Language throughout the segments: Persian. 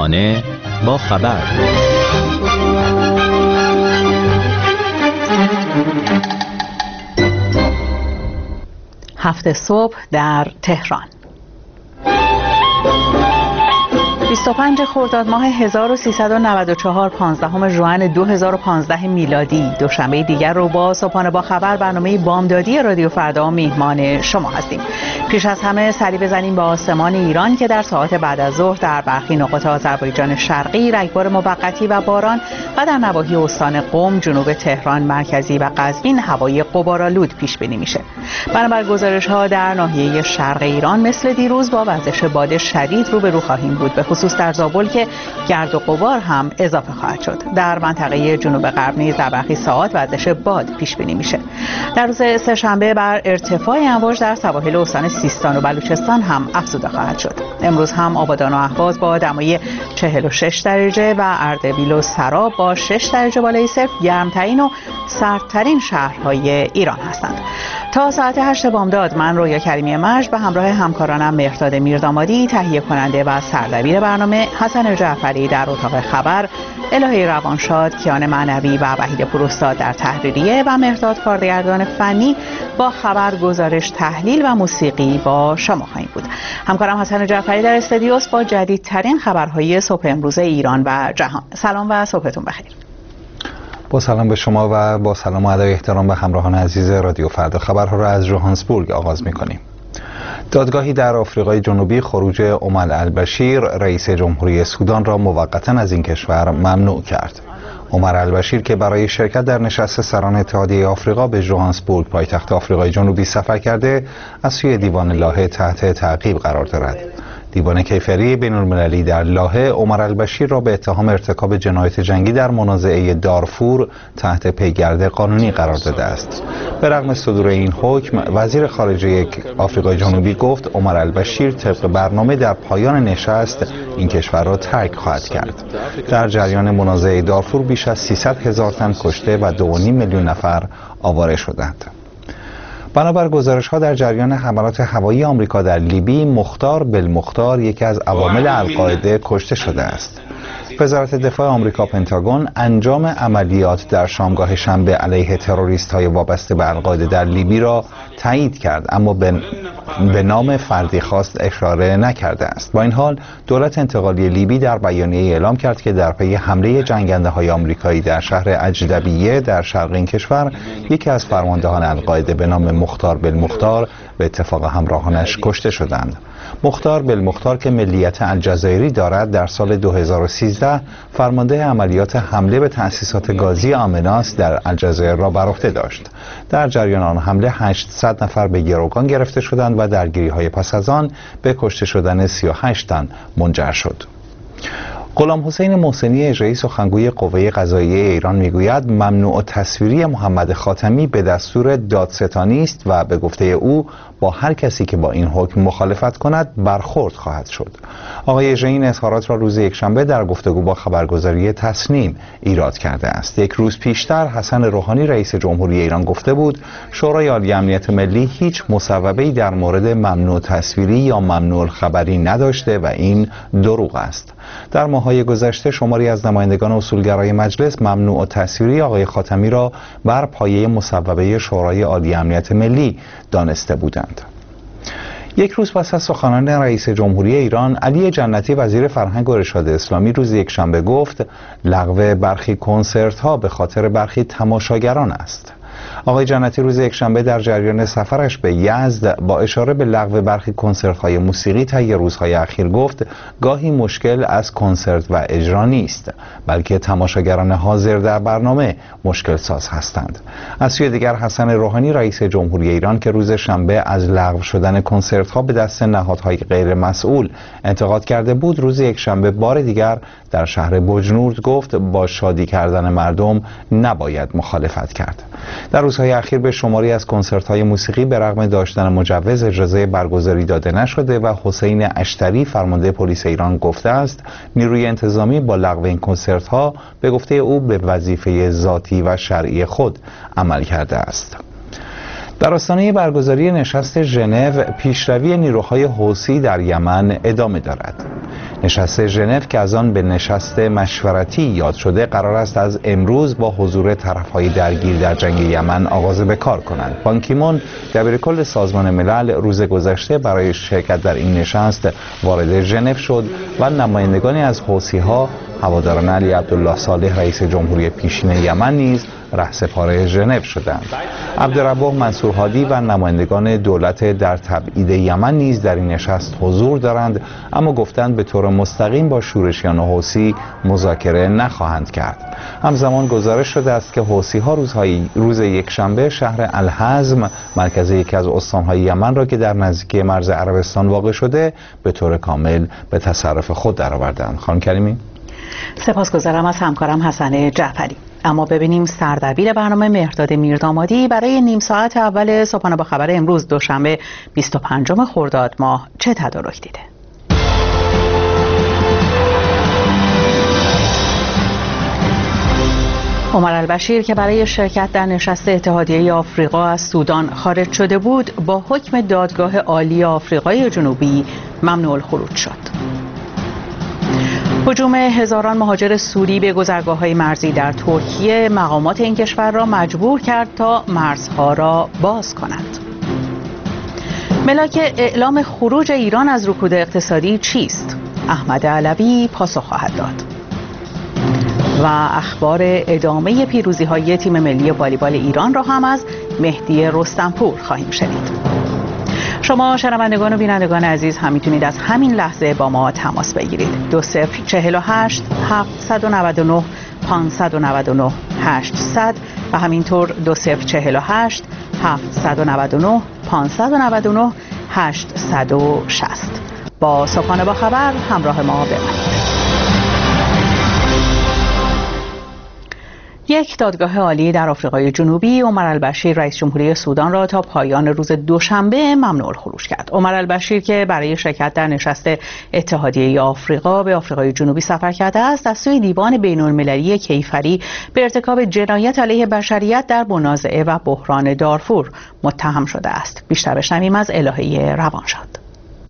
صبحانه با خبر. هفت صبح در تهران. 25 خرداد ماه 1394 15 ژوئن 2015 میلادی دوشنبه دیگر رو با صبحانه با خبر برنامه بامدادی رادیو فردا میهمان شما هستیم. پیش از همه سری بزنیم به آسمان ایران که در ساعات بعد از ظهر در برخی نقاط آذربایجان شرقی رگبار موقتی و باران و در نواحی استان قم، جنوب تهران مرکزی و قزوین هوای غبارآلود پیش بینی میشه. بنابر گزارش‌ها در ناحیه شرق ایران مثل دیروز با وزش باد شدید روبرو خواهیم بود، به خصوص در زابل که گرد و غبار هم اضافه خواهد شد. در منطقه جنوب غرب نیز در برخی ساعات وزش باد پیش بینی میشه. در روز سه‌شنبه بر ارتفاع امواج در سواحل استان سیستان و بلوچستان هم افزوده خواهد شد. امروز هم آبادان و اهواز با دمای 46 درجه و اردبیل و سراب با 6 درجه بالای صفر گرمترین و سردترین شهرهای ایران هستند. تا ساعت 8 بامداد من رویا کریمی مجد به همراه همکارانم مهرداد میردامادی تهیه کننده و سردبیر برنامه، حسن جعفری در اتاق خبر، الهی روانشاد، کیان معنوی و وحید پوراستاد در تحریریه و مهرداد کارگردان فنی با خبر، گزارش، تحلیل و موسیقی با شما خواهیم بود. همکارم حسن جعفری در استودیوس با جدیدترین خبرهای صبح امروز ایران و جهان. سلام و صبحتون بخیر. با سلام به شما و با سلام و ادای احترام به همراهان عزیز رادیو فردا خبرها را از جوهانسبورگ آغاز می‌کنیم. دادگاهی در آفریقای جنوبی خروج عمر البشیر رئیس جمهوری سودان را موقتاً از این کشور ممنوع کرد. عمر البشیر که برای شرکت در نشست سران اتحادیه آفریقا به جوهانسبورگ پایتخت آفریقای جنوبی سفر کرده، از سوی دیوان لاهه تحت تعقیب قرار دارد. دیوان کیفری بین‌المللی در لاهه عمر البشیر را به اتهام ارتکاب جنایت جنگی در منازعه دارفور تحت پیگرد قانونی قرار داده است. به رغم صدور این حکم، وزیر خارجه آفریقای جنوبی گفت عمر البشیر طبق برنامه در پایان نشست این کشور را ترک خواهد کرد. در جریان منازعه دارفور بیش از 300,000 تن کشته و 2.5 میلیون نفر آواره شدند. بنابر گزارش‌ها در جریان حملات هوایی آمریکا در لیبی، مختار بالمختار یکی از عوامل القاعده کشته شده است. وزارت دفاع آمریکا پنتاگون انجام عملیات در شامگاه شنبه علیه تروریست‌های وابسته به القاعده در لیبی را تایید کرد، اما به نام فردی خاص اشاره نکرده است. با این حال دولت انتقالی لیبی در بیانیه اعلام کرد که در پی حمله جنگنده‌های آمریکایی در شهر اجدبیه در شرق این کشور، یکی از فرماندهان القاعده به نام مختار بالمختار به اتفاق همراهانش کشته شدند. مختار بالمختار که ملیت الجزایری دارد، در سال 2013 فرمانده عملیات حمله به تأسیسات گازی آمناس در الجزایر را بر عهده داشت. در جریان آن حمله 800 نفر به گروگان گرفته شدند و درگیری‌های پس از آن به کشته شدن 38 تن منجر شد. غلام حسین محسنی اجرایی سخنگوی قوه قضاییه ایران میگوید ممنوع تصویری محمد خاتمی به دستور دادستانی است و به گفته او با هر کسی که با این حکم مخالفت کند برخورد خواهد شد. آقای اجرایی این اظهارات را روز یکشنبه در گفتگو با خبرگزاری تسنیم ایراد کرده است. یک روز پیشتر حسن روحانی رئیس جمهوری ایران گفته بود شورای عالی امنیت ملی هیچ مصوبه‌ای در مورد ممنوع تصویری یا ممنوع خبری نداشته و این دروغ است. در ماه‌های گذشته شماری از نمایندگان اصولگرای مجلس ممنوع تصویری آقای خاتمی را بر پایه مصوبه شورای عالی امنیت ملی دانسته بودند. یک روز پس از سخنان رئیس جمهوری ایران، علی جنتی وزیر فرهنگ و ارشاد اسلامی روز یکشنبه گفت لغو برخی کنسرت‌ها به خاطر برخی تماشاگران است. آقای جنتی روز یکشنبه در جریان سفرش به یزد با اشاره به لغو برخی کنسرت‌های موسیقی طی روزهای اخیر گفت گاهی مشکل از کنسرت و اجرا نیست، بلکه تماشاگران حاضر در برنامه مشکل ساز هستند. از سوی دیگر حسن روحانی رئیس جمهوری ایران که روز شنبه از لغو شدن کنسرت‌ها به دست نهادهای غیر مسئول انتقاد کرده بود، روز یکشنبه بار دیگر در شهر بجنورد گفت با شادی کردن مردم نباید مخالفت کرد. در روزهای اخیر به شماری از کنسرت‌های موسیقی به رغم داشتن مجوز اجازه برگزاری داده نشده و حسین اشتری فرمانده پلیس ایران گفته است نیروی انتظامی با لغو این کنسرت‌ها به گفته او به وظیفه ذاتی و شرعی خود عمل کرده است. در آستانه برگزاری نشست ژنو، پیشروی نیروهای حوثی در یمن ادامه دارد. نشست ژنو که از آن به نشست مشورتی یاد شده، قرار است از امروز با حضور طرف‌های درگیر در جنگ یمن آغاز به کار کنند. بان کی مون دبیرکل سازمان ملل روز گذشته برای شرکت در این نشست وارد ژنو شد و نمایندگانی از حوثی‌ها، هواداران علی عبدالله صالح رئیس جمهوری پیشین یمن نیز رهسپار ژنو شدند. عبدالربه منصور هادی و نمایندگان دولت در تبعید یمن نیز در این نشست حضور دارند، اما گفتند به طور مستقیم با شورشیان حوثی مذاکره نخواهند کرد. همزمان گزارش شده است که حوثی‌ها روز یکشنبه شهر الحزم، مرکز یکی از استان‌های یمن را که در نزدیکی مرز عربستان واقع شده، به طور کامل به تصرف خود درآوردند. خانم کریمی. سپاسگزارم از همکارم حسن جعفری. اما ببینیم سردبیر برنامه مهرداد میردامادی برای نیم ساعت اول صبحانه با خبر امروز دوشنبه 25 خرداد ماه چه تدارک دیده. عمر البشیر که برای شرکت در نشست اتحادیه آفریقا از سودان خارج شده بود، با حکم دادگاه عالی آفریقای جنوبی ممنوع الخروج شد. هجوم هزاران مهاجر سوری به گذرگاه‌های مرزی در ترکیه مقامات این کشور را مجبور کرد تا مرزها را باز کنند. ملاک اعلام خروج ایران از رکود اقتصادی چیست؟ احمد علوی پاسخ خواهد داد. و اخبار ادامه پیروزی‌های تیم ملی والیبال ایران را هم از مهدی رستمپور خواهیم شنید. شما شنوندگان و بینندگان عزیز هم میتونید از همین لحظه با ما تماس بگیرید. 2048 799 599 800 و همینطور 2048 799 599 860. با صبحانه با خبر همراه ما بمانید. یک دادگاه عالی در آفریقای جنوبی عمر البشیر رئیس جمهوری سودان را تا پایان روز دوشنبه ممنوع الخروج کرد. عمر البشیر که برای شرکت در نشست اتحادیه آفریقا به آفریقای جنوبی سفر کرده است، از سوی دیوان بین‌المللی کیفری به ارتکاب جنایت علیه بشریت در منازعه و بحران دارفور متهم شده است. بیشتر بشنویم از الهه روانشاد.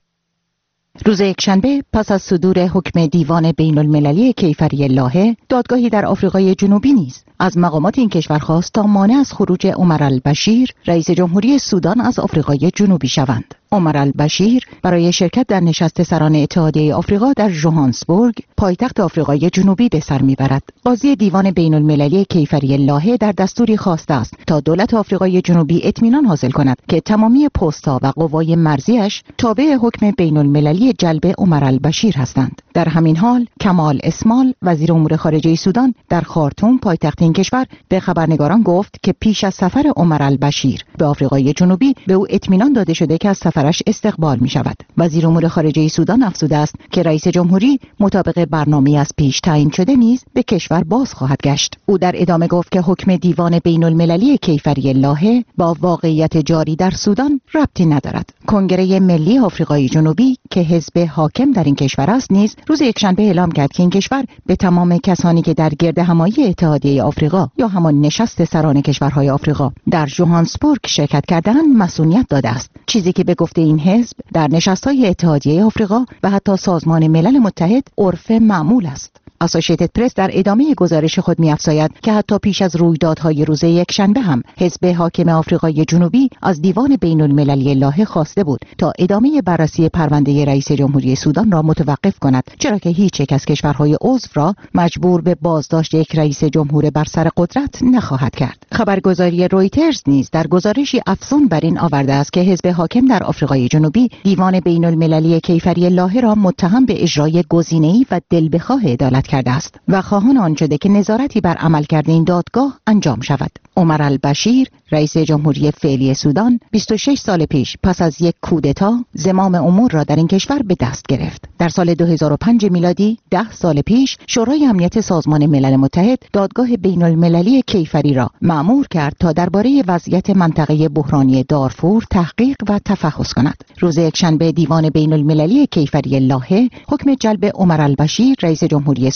روز یکشنبه پس از صدور حکم دیوان بین المللی کیفری لاهه، دادگاهی در آفریقای جنوبی نیز از مقامات این کشور خواست تا مانع از خروج عمر البشیر رئیس جمهوری سودان از آفریقای جنوبی شوند. عمر البشیر برای شرکت در نشست سران اتحادیه آفریقا در ژوهانسبورگ، پایتخت آفریقای جنوبی به سر میبرد. قاضی دیوان بین المللی کیفری لاهه در دستوری خواسته است تا دولت آفریقای جنوبی اطمینان حاصل کند که تمامی پست‌ها و قوای مرزیش تابع حکم بین المللی جلب عمر البشیر هستند. در همین حال کمال اسمال وزیر امور خارجه سودان در خارتوم پایتخت این کشور به خبرنگاران گفت که پیش از سفر عمر البشیر به آفریقای جنوبی به او اطمینان داده شده که از سفرش استقبال می شود. وزیر امور خارجه سودان افزوده است که رئیس جمهوری مطابق برنامه‌ای از پیش تعیین شده نیز به کشور باز خواهد گشت. او در ادامه گفت که حکم دیوان بین المللی کیفری لاهه با واقعیت جاری در سودان ربطی ندارد. کنگره ملی آفریقای جنوبی که حزب حاکم در این کشور است نیز روز یکشنبه اعلام کرد که این کشور به تمام کسانی که در گرد همایی اتحادیه آفریقا یا همان نشست سران کشورهای آفریقا در ژوهانسبورگ شرکت کردند مسئولیت داده است، چیزی که به گفته این حزب در نشست‌های اتحادیه آفریقا و حتی سازمان ملل متحد عرف معمول است. اسوسییتد پرس در ادامه گزارش خود می‌افزاید که حتی پیش از رویدادهای روز یکشنبه هم حزب حاکم آفریقای جنوبی از دیوان بین‌المللی لاهه خواسته بود تا ادامه بررسی پرونده رئیس جمهوری سودان را متوقف کند، چرا که هیچ یک از کشورهای عضو را مجبور به بازداشت یک رئیس جمهور بر سر قدرت نخواهد کرد. خبرگزاری رویترز نیز در گزارشی افزون بر این آورده است که حزب حاکم در آفریقای جنوبی دیوان بین‌المللی کیفری لاهه را متهم به اجرای گزینه‌ای و دلبخواه عدالت کرده است و خواهان آن شده که نظارتی بر عملکرد این دادگاه انجام شود. عمر البشیر رئیس جمهوری فعلی سودان 26 سال پیش پس از یک کودتا زمام امور را در این کشور به دست گرفت. در سال 2005 میلادی 10 سال پیش شورای امنیت سازمان ملل متحد دادگاه بین المللی کیفری را مأمور کرد تا درباره وضعیت منطقه بحرانی دارفور تحقیق و تفحص کند. روز یکشنبه دیوان بین المللی کیفری لاهه حکم جلب عمر البشیر رئیس جمهوری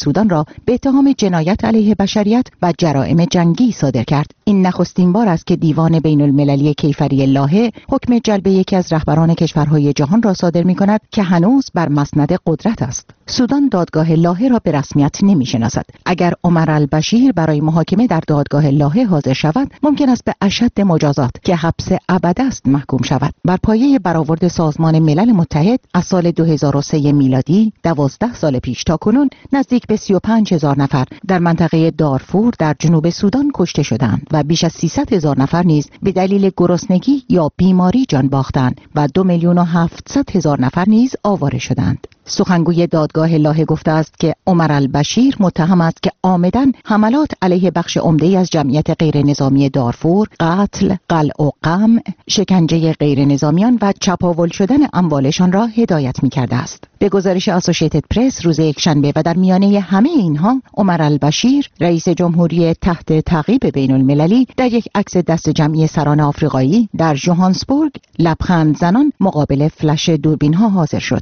سودان را به اتهام جنایت علیه بشریت و جرائم جنگی صادر کرد. این نخستین بار است که دیوان بین المللی کیفری لاهه حکم جلب یکی از رهبران کشورهای جهان را صادر می‌کند که هنوز بر مسند قدرت است. سودان دادگاه لاهه را به رسمیت نمی‌شناسد. اگر عمر البشیر برای محاکمه در دادگاه لاهه حاضر شود، ممکن است به اشد مجازات که حبس ابد است محکوم شود. بر پایه برآورد سازمان ملل متحد از سال 2003 میلادی 12 سال پیش تا کنون نزدیک به 35,000 نفر در منطقه دارفور در جنوب سودان کشته شدند و بیش از 300,000 نفر نیز به دلیل گرسنگی یا بیماری جان باختند و 2,700,000 نفر نیز آواره شدند. سخنگوی دادگاه لاهه گفته است که عمر البشیر متهم است که عامداً حملات علیه بخش عمده‌ای از جمعیت غیر نظامی دارفور، قتل، قلع و قمع، شکنجه غیر نظامیان و چپاول شدن اموالشان را هدایت می‌کرده است. به گزارش اسوسییتد پرس روز یکشنبه و در میانه همه اینها، عمر البشیر رئیس جمهوری تحت تعقیب بین المللی در یک عکس دست جمعی سران آفریقایی در ژوهانسبورگ لبخند زنان مقابل فلش دوربین‌ها حاضر شد.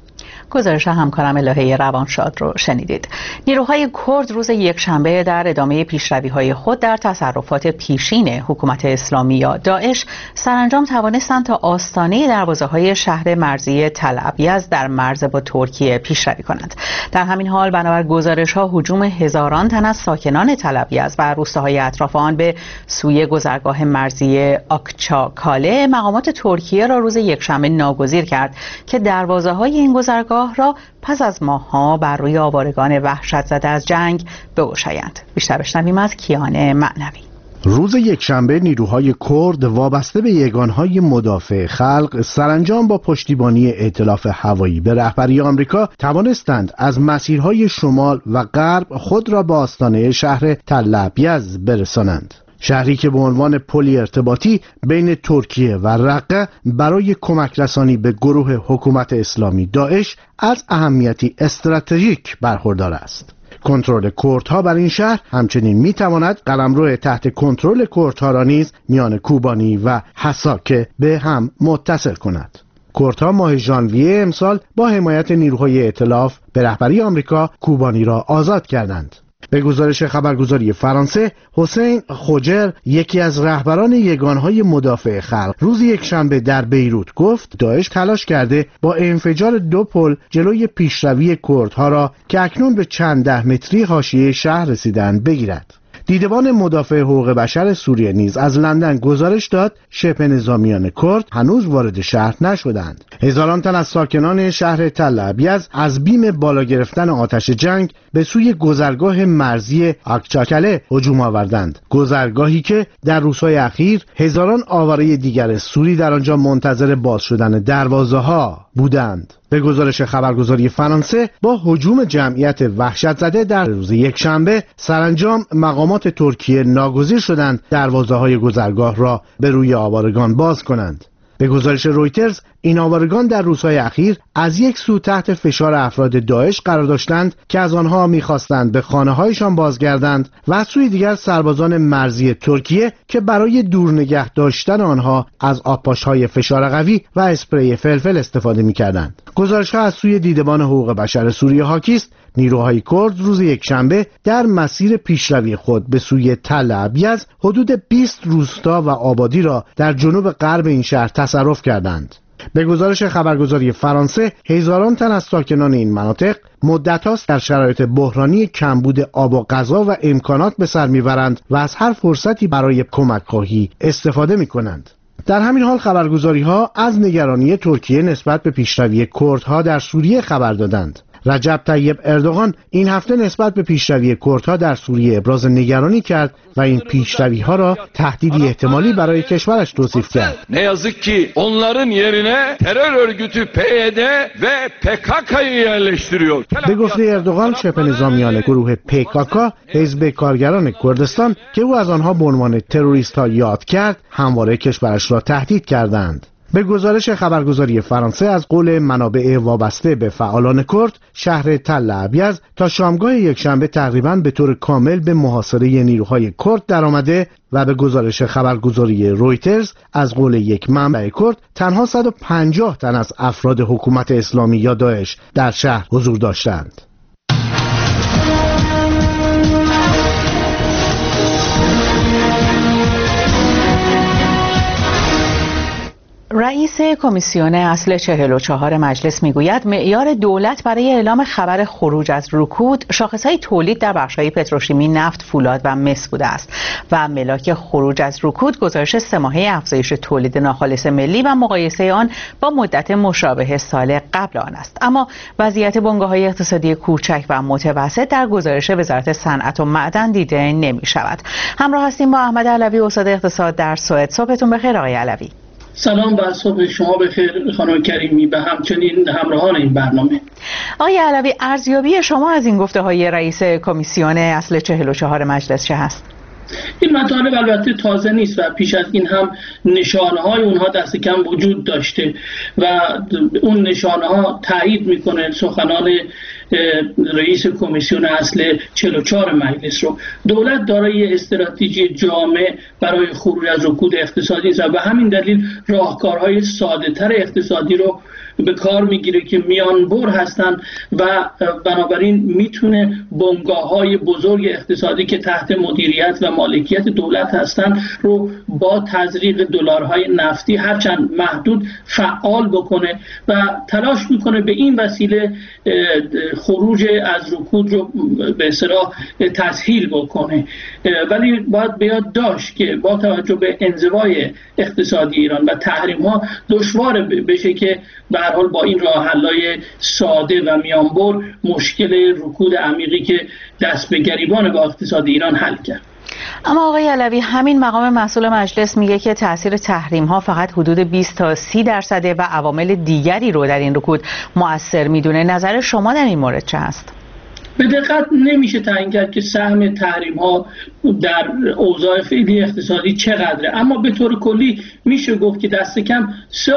گزارش همکارم الهه روانشاد رو شنیدید. نیروهای کرد روز یکشنبه در ادامه پیشروی‌های خود در تصرفات پیشین حکومت اسلامی یا داعش سرانجام توانستند تا آستانه دروازه‌های شهر مرزی تل ابیض در مرز با ترکیه پیشروی کنند. در همین حال بنابر گزارش‌ها هجوم هزاران تن از ساکنان تل ابیض و روستاهای اطراف آن به سوی گذرگاه مرزی آکچاکاله مقامات ترکیه را روز یکشنبه ناگزیر کرد که دروازه‌های این گذرگاه را پس از ماه‌ها بر روی آوارگان وحشت زده از جنگ بگشایند. بیشتر بشنویم از کیان معنوی. روز یکشنبه نیروهای کرد وابسته به یگانهای مدافع خلق سرانجام با پشتیبانی ائتلاف هوایی به رهبری آمریکا توانستند از مسیرهای شمال و غرب خود را به آستانه شهر تل ابیض برسانند. شهری که به عنوان پلی ارتباطی بین ترکیه و رقه برای کمک رسانی به گروه حکومت اسلامی داعش از اهمیتی استراتژیک برخوردار است. کنترل کردها بر این شهر همچنین میتواند قلمرو تحت کنترل کردها را نیز میان کوبانی و حساکه به هم متصل کند. کردها ماه ژانویه امسال با حمایت نیروهای ائتلاف به رهبری آمریکا کوبانی را آزاد کردند. به گزارش خبرگزاری فرانسه، حسین خوجر یکی از رهبران یگانهای مدافع خلق روز یکشنبه در بیروت گفت داعش تلاش کرده با انفجار 2 پل جلوی پیشروی کردها را که اکنون به چند ده متری حاشیه شهر رسیدند بگیرد. دیدبان مدافع حقوق بشر سوریه نیز از لندن گزارش داد شبه نظامیان کرد هنوز وارد شهر نشدند. هزاران تن از ساکنان شهر تل ابیض از بیم بالا گرفتن آتش جنگ به سوی گذرگاه مرزی آکچاکله هجوم آوردند. گذرگاهی که در روزهای اخیر هزاران آواره دیگر سوری در آنجا منتظر باز شدن دروازه‌ها بودند. به گزارش خبرگزاری فرانسه با هجوم جمعیت وحشت زده در روز یکشنبه سرانجام مقامات ترکیه ناگزیر شدند دروازه‌های گذرگاه را به روی آوارگان باز کنند. به گزارش رویترز این آوارگان در روزهای اخیر از یک سو تحت فشار افراد داعش قرار داشتند که از آنها می‌خواستند به خانه‌هایشان بازگردند و از سوی دیگر سربازان مرزی ترکیه که برای دور نگه داشتن آنها از آبپاش‌های فشار قوی و اسپری فلفل استفاده می‌کردند. گزارش‌ها از سوی دیدبان حقوق بشر سوریه حاکی است نیروهای کرد روز یکشنبه در مسیر پیشروی خود به سوی تل ابیض حدود 20 روستا و آبادی را در جنوب غرب این شهر تصرف کردند. به گزارش خبرگزاری فرانسه هزاران تن از ساکنان این مناطق مدت هاست در شرایط بحرانی کمبود آب و غذا و امکانات به سر میبرند و از هر فرصتی برای کمک خواهی استفاده میکنند. در همین حال خبرگزاری ها از نگرانی ترکیه نسبت به پیشروی کردها در سوریه خبر دادند. رجب طیب اردوغان این هفته نسبت به پیشروی کردها در سوریه ابراز نگرانی کرد و این پیشروی‌ها را تهدیدی احتمالی برای کشورش توصیف کرد. Ne yazık ki onların yerine terör örgütü PYD ve PKK'yı yerleştiriyor. به گفته اردوغان شبه نظامیان گروه PKK حزب کارگران کردستان که او از آنها به عنوان تروریست‌ها یاد کرد همواره کشورش را تهدید کردند. به گزارش خبرگزاری فرانسه از قول منابع وابسته به فعالان کرد شهر تل ابیض تا شامگاه یکشنبه تقریباً به طور کامل به محاصره نیروهای کرد درآمده و به گزارش خبرگزاری رویترز از قول یک منبع کرد تنها 150 تن از افراد حکومت اسلامی یا داعش در شهر حضور داشتند. رئیس کمیسیون اصل 44 مجلس میگوید معیار دولت برای اعلام خبر خروج از رکود شاخصهای تولید در بخش‌های پتروشیمی، نفت، فولاد و مس بوده است و ملاک خروج از رکود گزارش 3 ماهه افزایش تولید ناخالص ملی و مقایسه آن با مدت مشابه سال قبل آن است. اما وضعیت بنگاه‌های اقتصادی کوچک و متوسط در گزارش وزارت صنعت و معدن دیده نمی‌شود. همراه هستیم با احمد علوی، استاد اقتصاد در سوئد. صبحتون بخیر آقای علوی. سلام و صبح شما بخیر خانم کریمی و همچنین همراهان این برنامه. آقای علوی، ارزیابی شما از این گفته‌های رئیس کمیسیون اصل 44 مجلس چه هست؟ این مطالب البته تازه نیست و پیش از این هم نشانه‌های اونها دست کم وجود داشته و اون نشانه‌ها تایید میکنه سخنان رئیس کمیسیون اصل 44 مجلس رو. دولت دارای استراتژی جامع برای خروج از رکود اقتصادی است و به همین دلیل راهکارهای ساده‌تر اقتصادی رو به کار میگیره که میانبر هستن و بنابراین میتونه بنگاه‌های بزرگ اقتصادی که تحت مدیریت و مالکیت دولت هستن رو با تزریق دلارهای نفتی هرچند محدود فعال بکنه و تلاش میکنه به این وسیله خروج از رکود رو به اصطلاح تسهیل بکنه. ولی باید به یاد داشت که با توجه به انزوای اقتصادی ایران و تحریم‌ها دشوار بشه که به هر حال با این راه حل‌های ساده و میانبر مشکل رکود عمیقی که دست به گریبان با اقتصاد ایران حل کرد. اما آقای علوی، همین مقام مسئول مجلس میگه که تاثیر تحریم‌ها فقط حدود 20 تا 30% و عوامل دیگری رو در این رکود مؤثر میدونه. نظر شما در این مورد چه هست؟ به دقت نمیشه تعیین کرد که سهم تحریم‌ها در اوضاع فعلی اقتصادی چقدره، اما به طور کلی میشه گفت که دست کم 3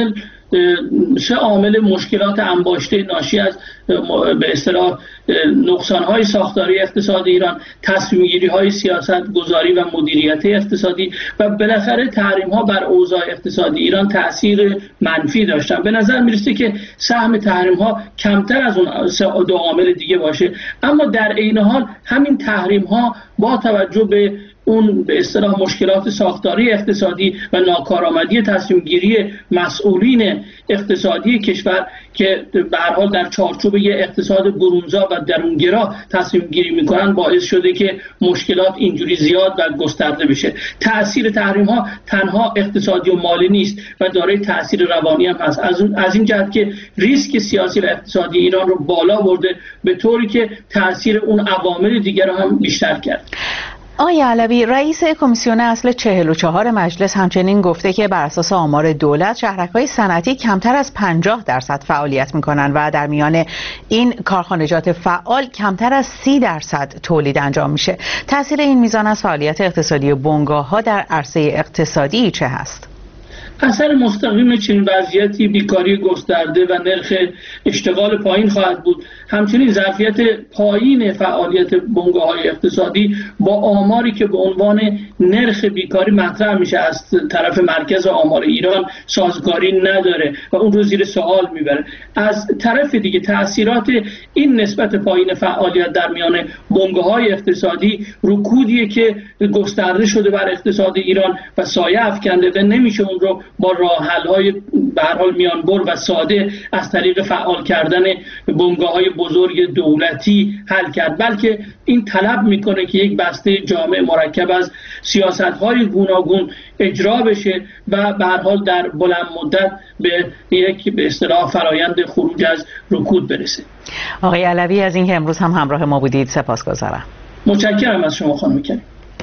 عامل مشکلات انباشته ناشی از به اصطلاح نقصان‌های ساختاری اقتصاد ایران، تصمیم‌گیری‌های سیاست‌گذاری و مدیریت اقتصادی و بالاخره تحریم‌ها بر اوضاع اقتصادی ایران تأثیر منفی داشتن. به نظر میرسه که سهم تحریم‌ها کمتر از اون 2 عامل دیگه باشه، اما در عین حال همین تحریم‌ها با توجه به اون به اصطلاح مشکلات ساختاری اقتصادی و ناکارآمدی تصمیم گیری مسئولین اقتصادی کشور که به هر حال در چارچوب یک اقتصاد برونزا و درونگرا تصمیم گیری میکنن باعث شده که مشکلات اینجوری زیاد و گسترده بشه. تأثیر تحریم ها تنها اقتصادی و مالی نیست و دارای تأثیر روانی هم هست، از این جهت که ریسک سیاسی و اقتصادی ایران رو بالا برده به طوری که تأثیر اون عوامل دیگر رو هم بیشتر کرد. آقای علوی، رئیس کمیسیون اصل 44 مجلس همچنین گفته که بر اساس آمار دولت شهرک‌های صنعتی کمتر از 50% فعالیت می‌کنند و در میان این کارخانجات فعال کمتر از 30% تولید انجام میشه. تأثیر این میزان از فعالیت اقتصادی بنگاه‌ها در عرصه اقتصادی چه هست؟ اثر مستقیم چنین وضعیتی بیکاری گسترده و نرخ اشتغال پایین خواهد بود. همچنین ظرفیت پایین فعالیت بنگاه‌های اقتصادی با آماری که به عنوان نرخ بیکاری مطرح میشه از طرف مرکز آمار ایران سازگاری نداره و اون رو زیر سوال میبره. از طرف دیگه تأثیرات این نسبت پایین فعالیت در میان بنگاه‌های اقتصادی رکودیه که گسترده شده بر اقتصاد ایران و سایه افکنده و نمیشه اون رو با راه حل‌های به هر حال میانبر و ساده از طریق فعال کردن بنگاه‌های بزرگ دولتی حل کرد، بلکه این طلب میکنه که یک بسته جامع مرکب از سیاست‌های گوناگون اجرا بشه و به هر حال در بلند مدت به یک به اصطلاح فرایند خروج از رکود برسه. آقای علوی، از اینکه امروز هم همراه ما بودید سپاسگزارم. متشکرم از شما خانم کریم.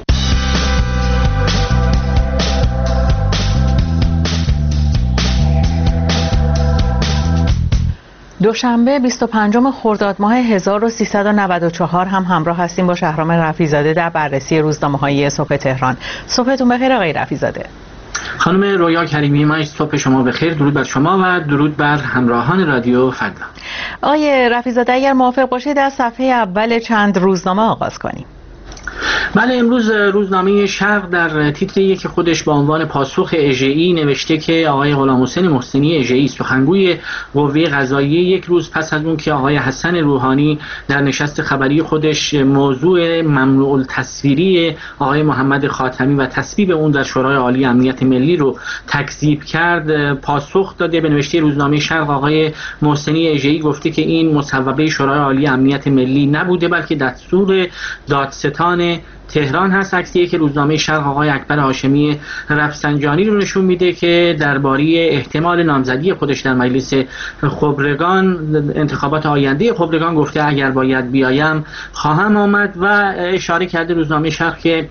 دوشنبه 25 خرداد ماه 1394 هم همراه هستیم با شهرام رفیع‌زاده در بررسی روزنامه‌های صبح تهران. صبحتون بخیر آقای رفیع‌زاده. خانم رویا کریمی، ما صبح شما بخیر. درود بر شما و درود بر همراهان رادیو فردا. آقای رفیع‌زاده اگر موافق باشید از صفحه اول چند روزنامه آغاز کنیم. بله، امروز روزنامه شرق در تیتر یک خودش با عنوان پاسخ اژه‌ای نوشته که آقای غلامحسین محسنی اژه‌ای سخنگوی قوه قضاییه یک روز پس از اون که آقای حسن روحانی در نشست خبری خودش موضوع ممنوع التصویری آقای محمد خاتمی و تصویب اون در شورای عالی امنیت ملی رو تکذیب کرد، پاسخ داده. به نوشته روزنامه شرق آقای محسنی اژه‌ای گفته که این مصوبه شورای عالی امنیت ملی نبوده بلکه دستور دادستان تهران هست. عکسیه که روزنامه شرق آقای اکبر هاشمی رفسنجانی رو نشون میده که درباره احتمال نامزدی خودش در مجلس خبرگان، انتخابات آینده خبرگان، گفته اگر باید بیایم خواهم آمد و اشاره کرده روزنامه شرق که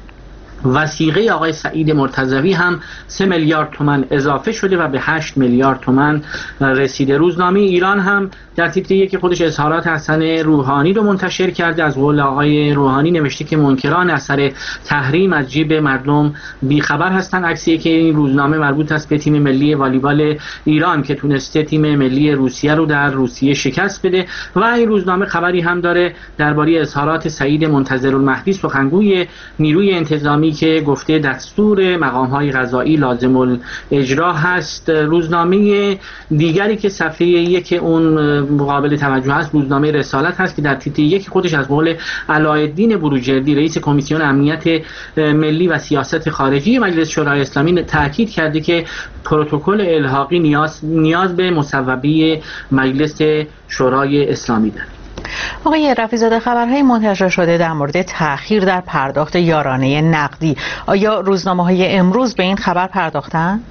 وثیقه آقای سعید مرتضوی هم 3 میلیارد تومان اضافه شده و به 8 میلیارد تومان رسیده. روزنامه ایران هم در تیتر یک خودش اظهارات حسن روحانی رو منتشر کرده. از قول آقای روحانی نوشته که منکران اثر تحریم از جیب مردم بیخبر هستند. عکسی که این روزنامه مربوط است به تیم ملی والیبال ایران که تونسته تیم ملی روسیه رو در روسیه شکست بده و این روزنامه خبری هم داره درباره اظهارات سعید منتظرالمهدی سخنگوی نیروی انتظامی که گفته دستور مقام‌های قضایی لازم الاجرا هست. روزنامه دیگری که صفحه یک اون قابل توجه است روزنامه رسالت هست که در تیتر یک خودش از قول علایالدین بروجردی رئیس کمیسیون امنیت ملی و سیاست خارجی مجلس شورای اسلامی تاکید کرده که پروتکل الحاقی نیاز به مصوبه مجلس شورای اسلامی دارد. آقای رفیع‌زاده، خبرهای منتشر شده در مورد تأخیر در پرداخت یارانه نقدی، آیا روزنامه‌های امروز به این خبر پرداختند؟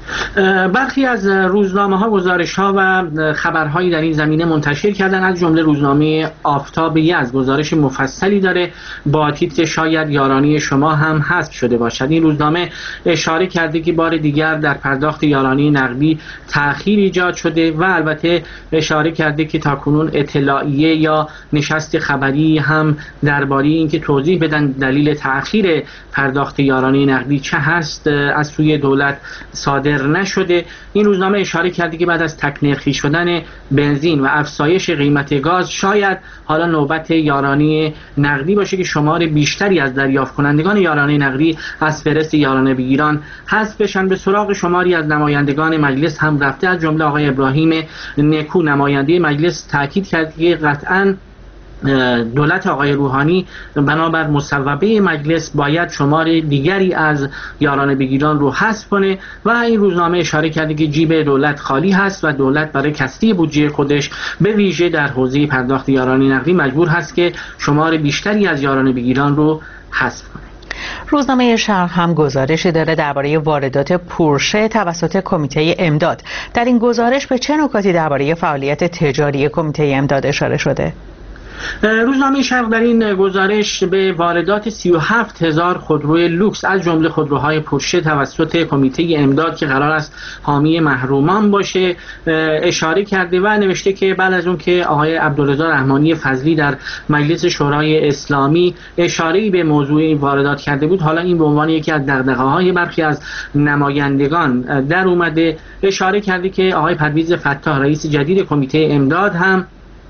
برخی از روزنامه‌ها گزارش‌ها و خبرهایی در این زمینه منتشر کردن، از جمله روزنامه آفتاب یزد گزارش مفصلی داره با تیتر شاید یارانه شما هم حذف شده باشد. این روزنامه اشاره کرده که بار دیگر در پرداخت یارانه نقدی تأخیر ایجاد شده و البته اشاره کرده که تاکنون اطلاعیه یا نشست خبری هم درباره اینکه توضیح بدن دلیل تأخیر پرداخت یارانه نقدی چه هست از سوی دولت صادر نشده. این روزنامه اشاره کرده که بعد از تکنرخی شدن بنزین و افزایش قیمت گاز شاید حالا نوبت یارانه نقدی باشه که شمار بیشتری از دریافت کنندگان یارانه نقدی از فهرست یارانه بگیران حذف بشن. به سراغ شماری از نمایندگان مجلس هم رفته، از جمله آقای ابراهیم نکو نماینده مجلس تاکید کرد که قطعاً دولت آقای روحانی بنابر مصوبه مجلس باید شمار دیگری از یارانه بگیران رو حذف کنه و این روزنامه اشاره کرده که جیب دولت خالی هست و دولت برای کسری بودجه خودش به ویژه در حوزه پرداخت یارانه نقدی مجبور هست که شمار بیشتری از یارانه بگیران رو حذف کنه. روزنامه شرق هم گزارشی داره درباره واردات پورشه توسط کمیته امداد. در این گزارش به چه نکاتی درباره فعالیت تجاری کمیته امداد اشاره شده؟ روزنامه شرق در این گزارش به واردات 37,000 خودروی لوکس از جمله خودروهای پورشه توسط کمیته امداد که قرار است حامی محرومان باشه اشاره کرده و نوشته که بعد از اون که آقای عبدالرضا رحمانی فضلی در مجلس شورای اسلامی اشاره‌ای به موضوع این واردات کرده بود، حالا این به عنوان یکی از دغدغه‌های برخی از نمایندگان در اومده. اشاره کرده که آقای پرویز فتاح رئیس جدید کمیته امداد هم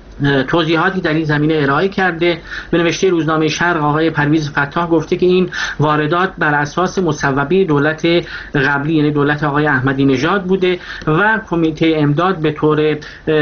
توضیحاتی در این زمینه ارائه کرده. به نوشته روزنامه شرق آقای پرویز فتاح گفته که این واردات بر اساس مصوبه دولت قبلی یعنی دولت آقای احمدی نژاد بوده و کمیته امداد به طور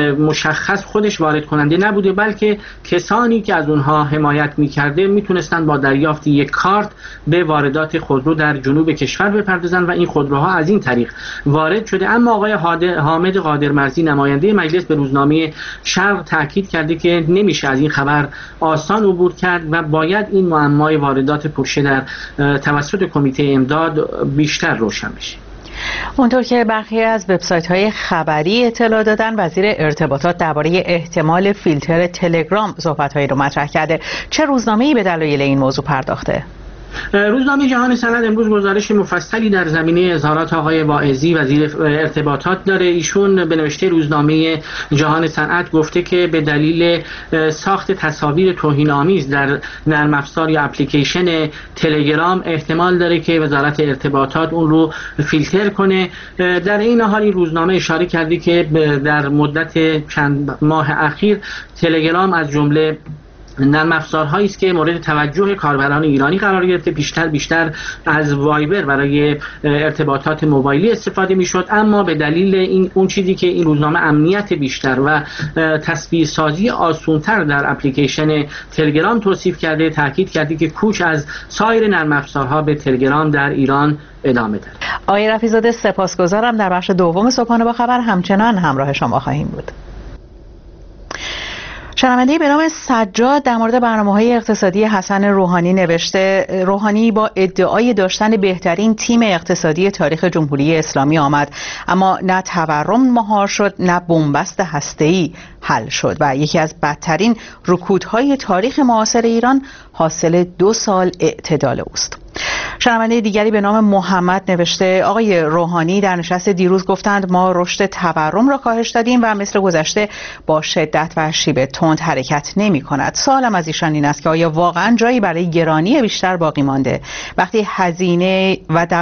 مشخص خودش وارد کننده نبوده بلکه کسانی که از اونها حمایت می‌کرده میتونستن با دریافت یک کارت به واردات خودرو در جنوب کشور بپردازن و این خودروها از این طریق وارد شده. اما آقای حامد قادرمرزی نماینده مجلس به روزنامه شرق تاکید کرده که نمیشه از این خبر آسان عبور کرد و باید این معمای واردات پورشه در توسط کمیته امداد بیشتر روشن بشه. اونطور که برخی از وبسایت‌های خبری اطلاع دادن، وزیر ارتباطات درباره احتمال فیلتر تلگرام صحبت‌هایی رو مطرح کرده. چه روزنامه‌ای به دلایل این موضوع پرداخته؟ روزنامه جهان سند امروز گزارش مفصلی در زمینه اظهارات آقای واعظی وزیر ارتباطات داره. ایشون به نوشته روزنامه جهان سند گفته که به دلیل ساخت تصاویر توهین‌آمیز در نرم افزار یا اپلیکیشن تلگرام احتمال داره که وزارت ارتباطات اون رو فیلتر کنه. در این حال این روزنامه اشاره کرده که در مدت چند ماه اخیر تلگرام از جمله نرم افزارهایی است که مورد توجه کاربران ایرانی قرار گرفته. بیشتر از وایبر برای ارتباطات موبایلی استفاده میشد، اما به دلیل اون چیزی که این روزنامه امنیت بیشتر و تصویرسازی آسان‌تر در اپلیکیشن تلگرام توصیف کرده، تاکید کرده که کوچ از سایر نرم افزارها به تلگرام در ایران ادامه داره. آقای رفیع‌زاده سپاسگزارم. در بخش دوم صبحانه با خبر همچنان همراه شما خواهیم بود. شنونده‌ای به نام سجاد در مورد برنامه‌های اقتصادی حسن روحانی نوشته: روحانی با ادعای داشتن بهترین تیم اقتصادی تاریخ جمهوری اسلامی آمد، اما نه تورم مهار شد نه بنبست هسته‌ای حل شد و یکی از بدترین رکودهای تاریخ معاصر ایران حاصل 2 سال اعتدال اوست. شنونده دیگری به نام محمد نوشته: آقای روحانی در نشست دیروز گفتند ما رشد تورم را کاهش دادیم و مثل گذشته با شدت و شیب تند حرکت نمی کند. سوالم از ایشان این است که آیا واقعا جایی برای گرانی بیشتر باقی مانده وقتی هزینه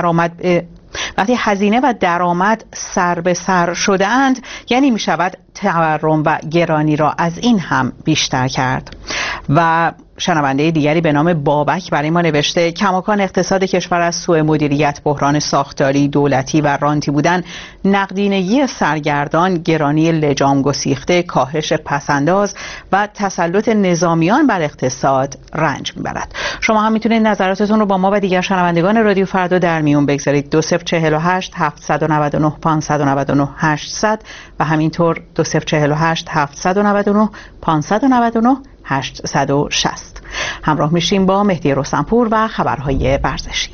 و درآمد سر به سر شده اند؟ یعنی می شود تورم و گرانی را از این هم بیشتر کرد. و شنونده دیگری به نام بابک برای ما نوشته: کماکان اقتصاد کشور از سوء مدیریت، بحران ساختاری، دولتی و رانتی بودن، نقدینگی سرگردان، گرانی لجام گسیخته، کاهش پسنداز و تسلط نظامیان بر اقتصاد رنج میبرد. شما هم میتونید نظراتتون رو با ما و دیگر شنوندگان رادیو فردا در میون بگذارید. 2048 799 599 800 و همینطور 2048 799 599 860. همراه میشیم با مهدی رستمپور و خبرهای ورزشی.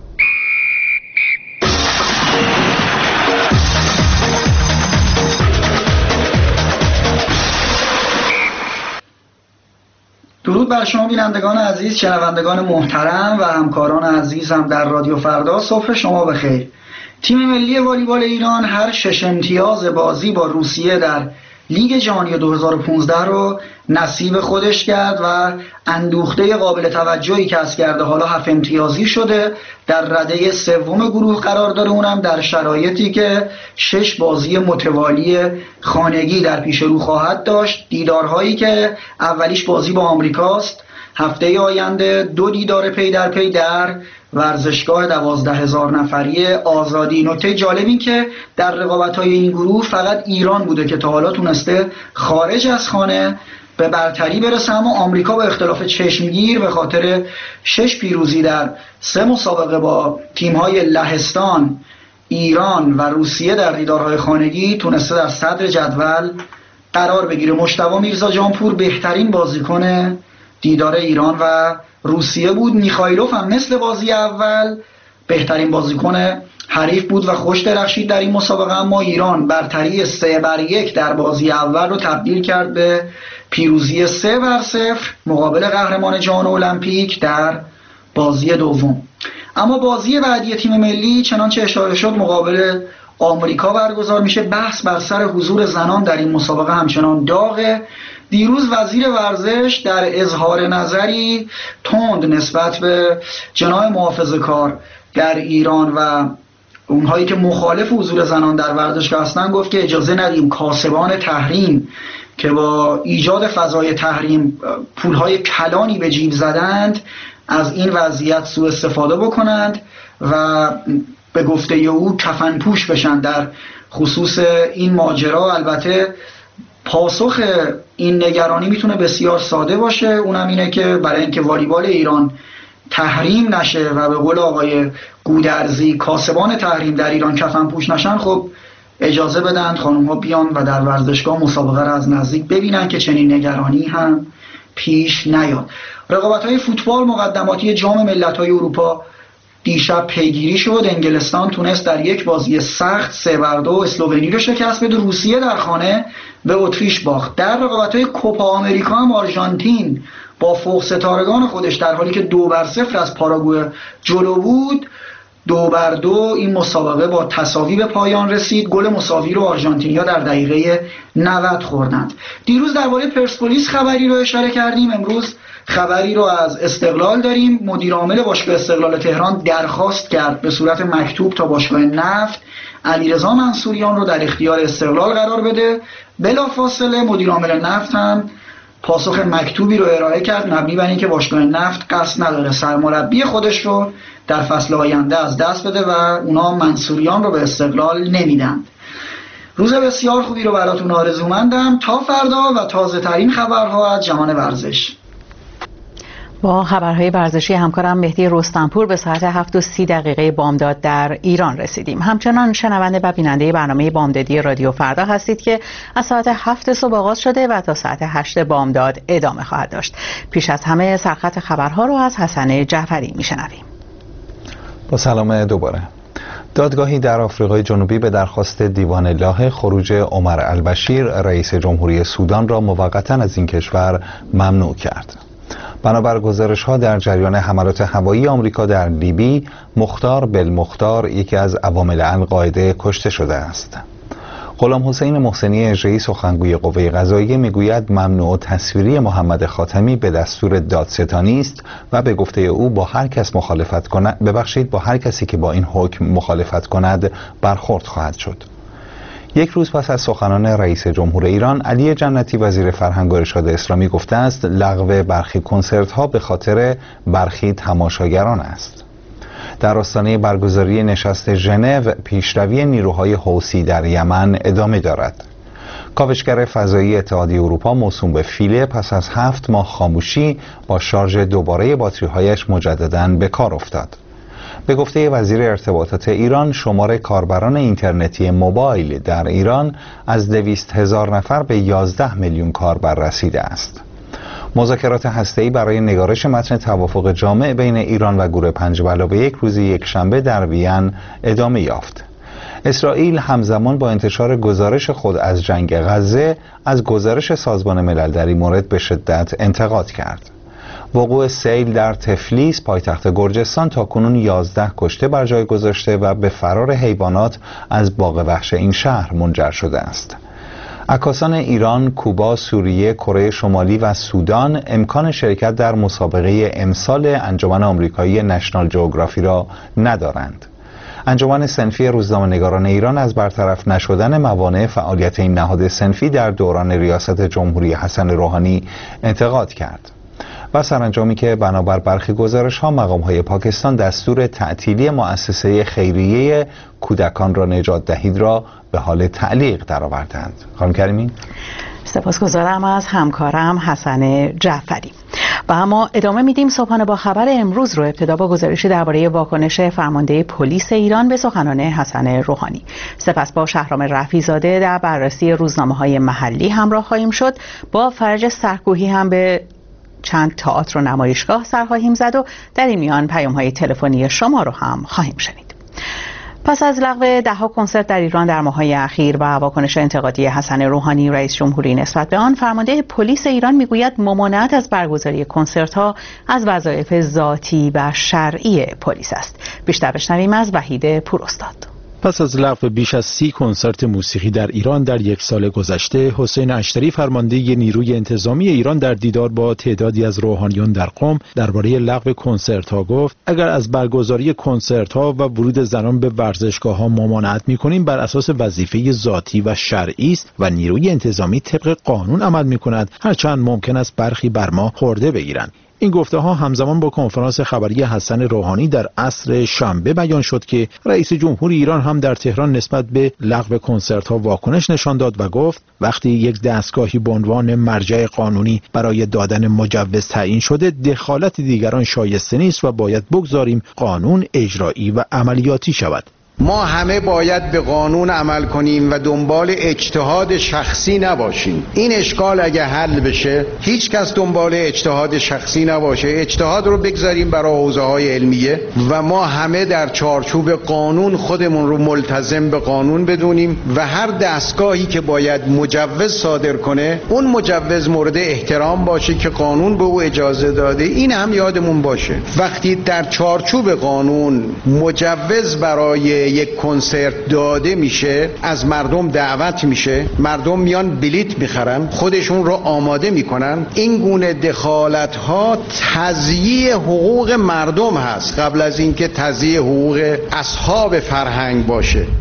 درود بر شما بینندگان عزیز، شنوندگان محترم و همکاران عزیزم در رادیو فردا. صبح شما بخیر. تیم ملی والیبال ایران هر 6 امتیاز بازی با روسیه در لیگ جهانی 2015 رو نصیب خودش کرد و اندوخته قابل توجهی کسب کرده. حالا 7 امتیازی شده، در رده سوم گروه قرار داره، اونم در شرایطی که 6 بازی متوالی خانگی در پیش رو خواهد داشت. دیدارهایی که اولیش بازی با آمریکاست، هفته آینده 2 دیدار پی در پی در ورزشگاه 12,000 نفری آزادی. نکته جالب این که در رقابت‌های این گروه فقط ایران بوده که تا حالا تونسته خارج از خانه به برتری برسه، اما آمریکا با اختلاف چشمگیر به خاطر 6 پیروزی در 3 مسابقه با تیم‌های لهستان، ایران و روسیه در دیدارهای خانگی تونسته در صدر جدول قرار بگیره. مجتبی میرزا جانپور بهترین بازیکن دیدار ایران و روسیه بود. میخایلوف هم مثل بازی اول بهترین بازیکن حریف بود و خوش درخشید در این مسابقه، اما ایران برتری 3-1 در بازی اول رو تبدیل کرد به پیروزی 3-0 مقابل قهرمان جهان المپیک در بازی دوم. اما بازی بعدی تیم ملی چنانچه اشاره شد مقابل آمریکا برگزار میشه. بحث بر سر حضور زنان در این مسابقه همچنان داغه. دیروز وزیر ورزش در اظهار نظری تند نسبت به جناح محافظه‌کار در ایران و اونهایی که مخالف حضور زنان در ورزشگاه هستن گفت که اجازه ندیم کاسبان تحریم که با ایجاد فضای تحریم پولهای کلانی به جیب زدند از این وضعیت سوء استفاده بکنند و به گفته او کفن پوش بشن در خصوص این ماجرا. البته پاسخ این نگرانی میتونه بسیار ساده باشه، اونم اینه که برای اینکه والیبال ایران تحریم نشه و به قول آقای گودرزی کاسبان تحریم در ایران کفن پوش نشن، خب اجازه بدن خانم ها بیان و در ورزشگاه مسابقه را از نزدیک ببینن که چنین نگرانی هم پیش نیاد. رقابت‌های فوتبال مقدماتی جام ملت‌های اروپا دیشب پیگیری شد. انگلستان تونست در یک بازی سخت 3-2 اسلوونی رو شکست بده. روسیه در خانه به اتریش باخت. در رقابت‌های کوپا آمریکا هم آرژانتین با فوق ستارگان خودش در حالی که 2-0 از پاراگوئه جلو بود 2-2 این مسابقه با تساوی به پایان رسید. گل مساوی رو آرژانتینیا در دقیقه 90 خوردند. دیروز درباره پرسپولیس خبری رو اشاره کردیم، امروز خبری رو از استقلال داریم. مدیر عامل باشگاه استقلال تهران درخواست کرد به صورت مکتوب تا باشگاه نفت علیرضا منصوریان رو در اختیار استقلال قرار بده. بلافاصله مدیر عامل نفت هم پاسخ مکتوبی رو ارائه کرد مبنی بر اینکه باشگاه نفت قصد نداره سرمربی خودش رو در فصل آینده از دست بده و اونا منصوریان رو به استقلال نمیدن. روز بسیار خوبی رو براتون آرزومندم. تا فردا و تازه ترین خبرها از جهان ورزش. با خبرهای ورزشی همکارم مهدی رستمپور به ساعت 7:30 بامداد در ایران رسیدیم. همچنان شنونده و بیننده برنامه بامدادی رادیو فردا هستید که از ساعت 7 صبح آغاز شده و تا ساعت 8 بامداد ادامه خواهد داشت. پیش از همه سرخط خبرها رو از حسن جعفری میشنویم. با سلام دوباره. دادگاهی در آفریقای جنوبی به درخواست دیوان لاهه خروج عمر البشیر رئیس جمهوری سودان را موقتا از این کشور ممنوع کرد. بنابر گزارش‌ها در جریان حملات هوایی آمریکا در لیبی، مختار بالمختار یکی از عوامل القاعده کشته شده است. غلام حسین محسنی اژه‌ای سخنگوی قوه قضاییه میگوید ممنوع تصویری محمد خاتمی به دستور دادستانی است و به گفته او با هر کس مخالفت کند با هر کسی که با این حکم مخالفت کند برخورد خواهد شد. یک روز پس از سخنان رئیس جمهور ایران، علی جنتی وزیر فرهنگ و ارشاد اسلامی گفته است لغو برخی کنسرت‌ها به خاطر برخی تماشاگران است. در آستانه برگزاری نشست ژنو، پیشروی نیروهای حوثی در یمن ادامه دارد. کاوشگر فضایی اتحادیه اروپا موسوم به فیله پس از 7 ماه خاموشی با شارژ دوباره باتری‌هایش مجدداً به کار افتاد. به گفته وزیر ارتباطات ایران، شمار کاربران اینترنتی موبایل در ایران از 200,000 نفر به 11 میلیون کاربر رسیده است. مذاکرات هسته‌ای برای نگارش متن توافق جامع بین ایران و گروه 5+1 روز یکشنبه در وین ادامه یافت. اسرائیل همزمان با انتشار گزارش خود از جنگ غزه از گزارش سازمان ملل در این مورد به شدت انتقاد کرد. وقوع سیل در تفلیس پایتخت گرجستان تاکنون 11 کشته بر جای گذاشته و به فرار حیوانات از باغ وحش این شهر منجر شده است. عکاسان ایران، کوبا، سوریه، کره شمالی و سودان امکان شرکت در مسابقه امسال انجمن آمریکایی نشنال جئوگرافی را ندارند. انجمن صنفی روزنامه‌نگاران ایران از برطرف نشدن موانع فعالیت این نهاد صنفی در دوران ریاست جمهوری حسن روحانی انتقاد کرد. و سرانجامی که بنابر برخی گزارش‌ها مقام‌های پاکستان دستور تعطیلی مؤسسه خیریه کودکان را نجات دهید را به حال تعلیق درآوردند. خانم کریمی، سپاسگزارم از همکارم حسن جعفری. و اما ادامه میدیم صبحانه با خبر امروز رو. ابتدا با گزارشی درباره واکنش فرمانده پلیس ایران به سخنان حسن روحانی. سپس با شهرام رفیع‌زاده در بررسی روزنامه‌های محلی همراه خواهیم شد. با فرج سرکوهی هم به چند تئاتر و نمایشگاه سر خواهیم زد و در این میان پیام‌های تلفنی شما رو هم خواهیم شنید. پس از لغو 10 کنسرت در ایران در ماه‌های اخیر و واکنش انتقادی حسن روحانی رئیس جمهوری نسبت به آن، فرمانده پلیس ایران میگوید ممانعت از برگزاری کنسرت‌ها از وظایف ذاتی و شرعی پلیس است. بیشتر بشنویم از وحید پوراستاد. پس از لغو بیش از 30 کنسرت موسیقی در ایران در یک سال گذشته، حسین اشتری فرمانده نیروی انتظامی ایران در دیدار با تعدادی از روحانیون در قم درباره لغو کنسرت‌ها گفت: اگر از برگزاری کنسرت‌ها و ورود زنان به ورزشگاه‌ها ممانعت می‌کنیم بر اساس وظیفه ذاتی و شرعی است و نیروی انتظامی طبق قانون عمل می‌کند، هرچند ممکن است برخی بر ما خورده بگیرند. این گفته‌ها همزمان با کنفرانس خبری حسن روحانی در عصر شنبه بیان شد که رئیس جمهور ایران هم در تهران نسبت به لغو کنسرت‌ها واکنش نشان داد و گفت وقتی یک دستگاهی به عنوان مرجع قانونی برای دادن مجوز تعیین شده، دخالت دیگران شایسته نیست و باید بگذاریم قانون اجرایی و عملیاتی شود. ما همه باید به قانون عمل کنیم و دنبال اجتهاد شخصی نباشیم. این اشکال اگه حل بشه، هیچ کس دنبال اجتهاد شخصی نباشه، اجتهاد رو بگذاریم برای حوزه‌های علمیه و ما همه در چارچوب قانون خودمون رو ملتزم به قانون بدونیم و هر دستگاهی که باید مجوز صادر کنه، اون مجوز مورد احترام باشه که قانون به او اجازه داده. این هم یادمون باشه وقتی در چارچوب قانون مجوز برای یک کنسرت داده میشه، از مردم دعوت میشه، مردم میان بلیت میخرن، خودشون رو آماده میکنن، این گونه دخالت ها تضییع حقوق مردم هست قبل از اینکه تضییع حقوق اصحاب فرهنگ باشه.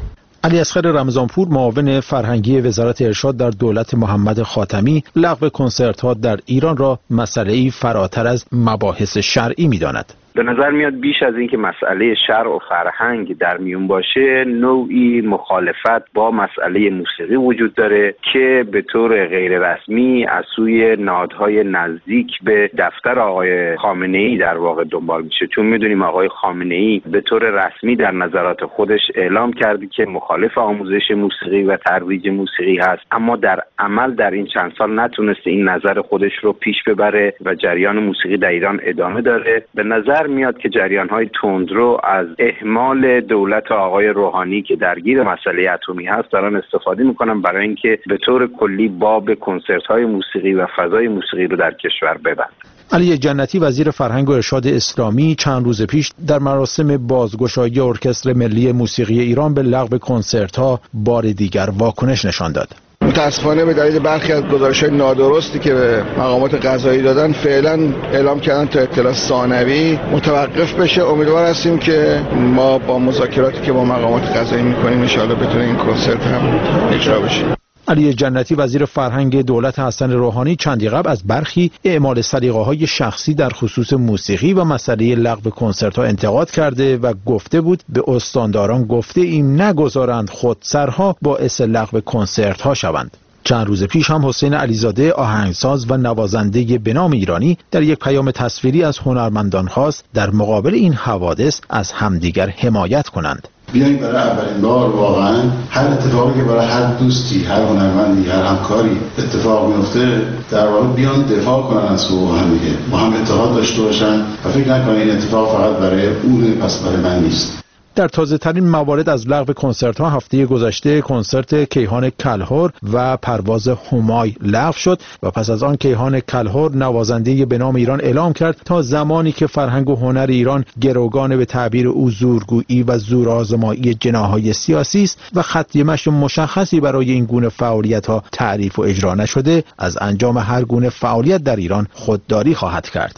علیاصغر رمضانپور معاون فرهنگی وزارت ارشاد در دولت محمد خاتمی لغو کنسرت‌ها در ایران را مسئله‌ای فراتر از مباحث شرعی می‌داند. به نظر میاد بیش از اینکه مسئله شرع و فرهنگ در میون باشه، نوعی مخالفت با مسئله موسیقی وجود داره که به طور غیر رسمی از سوی نهادهای نزدیک به دفتر آقای خامنه‌ای در واقع دنبال میشه، چون میدونیم آقای خامنه‌ای به طور رسمی در نظرات خودش اعلام کرده که مخالف آموزش موسیقی و ترویج موسیقی هست، اما در عمل در این چند سال نتونسته این نظر خودش رو پیش ببره و جریان موسیقی در ایران ادامه داره. به نظر میاد که جریان‌های تندرو از اهمال دولت آقای روحانی که درگیر مسئله اتمی هست دارن استفاده میکنن برای اینکه به طور کلی باب کنسرت‌های موسیقی و فضای موسیقی رو در کشور ببند. علی جنتی وزیر فرهنگ و ارشاد اسلامی چند روز پیش در مراسم بازگشایی ارکستر ملی موسیقی ایران به لغو کنسرت‌ها بار دیگر واکنش نشان داد. متاسفانه به دلیل برخی از گزارش‌های نادرستی که به مقامات قضایی دادن فعلا اعلام کردن تا اطلاع ثانوی متوقف بشه. امیدوار هستیم که ما با مذاکراتی که با مقامات قضایی می‌کنیم ان شاءالله بتونه این کنسرت هم اجرا بشه. علی جنتی وزیر فرهنگ دولت حسن روحانی چندی قبل از برخی اعمال سلیقه‌های شخصی در خصوص موسیقی و مسئله لغو کنسرت‌ها انتقاد کرده و گفته بود به استانداران گفته ایم نگذارند خودسرها باعث لغو کنسرت‌ها شوند. چند روز پیش هم حسین علیزاده آهنگساز و نوازنده به نام ایرانی در یک پیام تصویری از هنرمندان خواست در مقابل این حوادث از همدیگر حمایت کنند. بیاییم برای اولین بار واقعا هر اتفاقی که برای هر دوستی، هر هنرمندی، هر همکاری اتفاق میفته در واقع بیان دفاع کنن از حقوق هم دیگه، با هم اتحاد داشته باشن و فکر نکنن این اتفاق فقط برای اونه پس برای من نیست. در تازه ترین موارد از لغو کنسرت ها هفته گذشته کنسرت کیهان کلهر و پرواز همای لغو شد و پس از آن کیهان کلهر نوازنده به نام ایران اعلام کرد تا زمانی که فرهنگ و هنر ایران گروگان به تعبیر او زورگویی و زورآزمایی جناح‌های سیاسی است و خط مشی مشخصی برای این گونه فعالیت ها تعریف و اجرا نشده، از انجام هر گونه فعالیت در ایران خودداری خواهد کرد.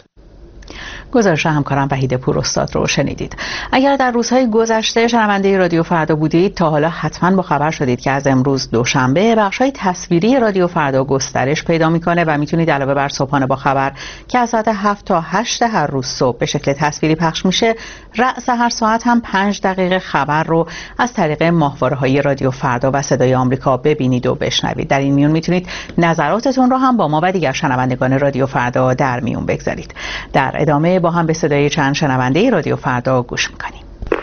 گزارش همکارم وحید پوراستاد رو شنیدید. اگر در روزهای گذشته شنونده رادیو فردا بودید تا حالا حتما با خبر شدید که از امروز دوشنبه بخش‌های تصویری رادیو فردا گسترش پیدا می‌کنه و میتونید علاوه بر صبحانه با خبر که از ساعت 7 تا 8 هر روز صبح به شکل تصویری پخش میشه، رأس هر ساعت هم 5 دقیقه خبر رو از طریق ماهواره‌های رادیو فردا و صدای آمریکا ببینید و بشنوید. در این میون میتونید نظراتتون رو هم با ما و دیگر شنوندگان رادیو فردا در میون بگذارید. در ادامه با هم به صدای چند شنونده رادیو فردا گوش میکنیم.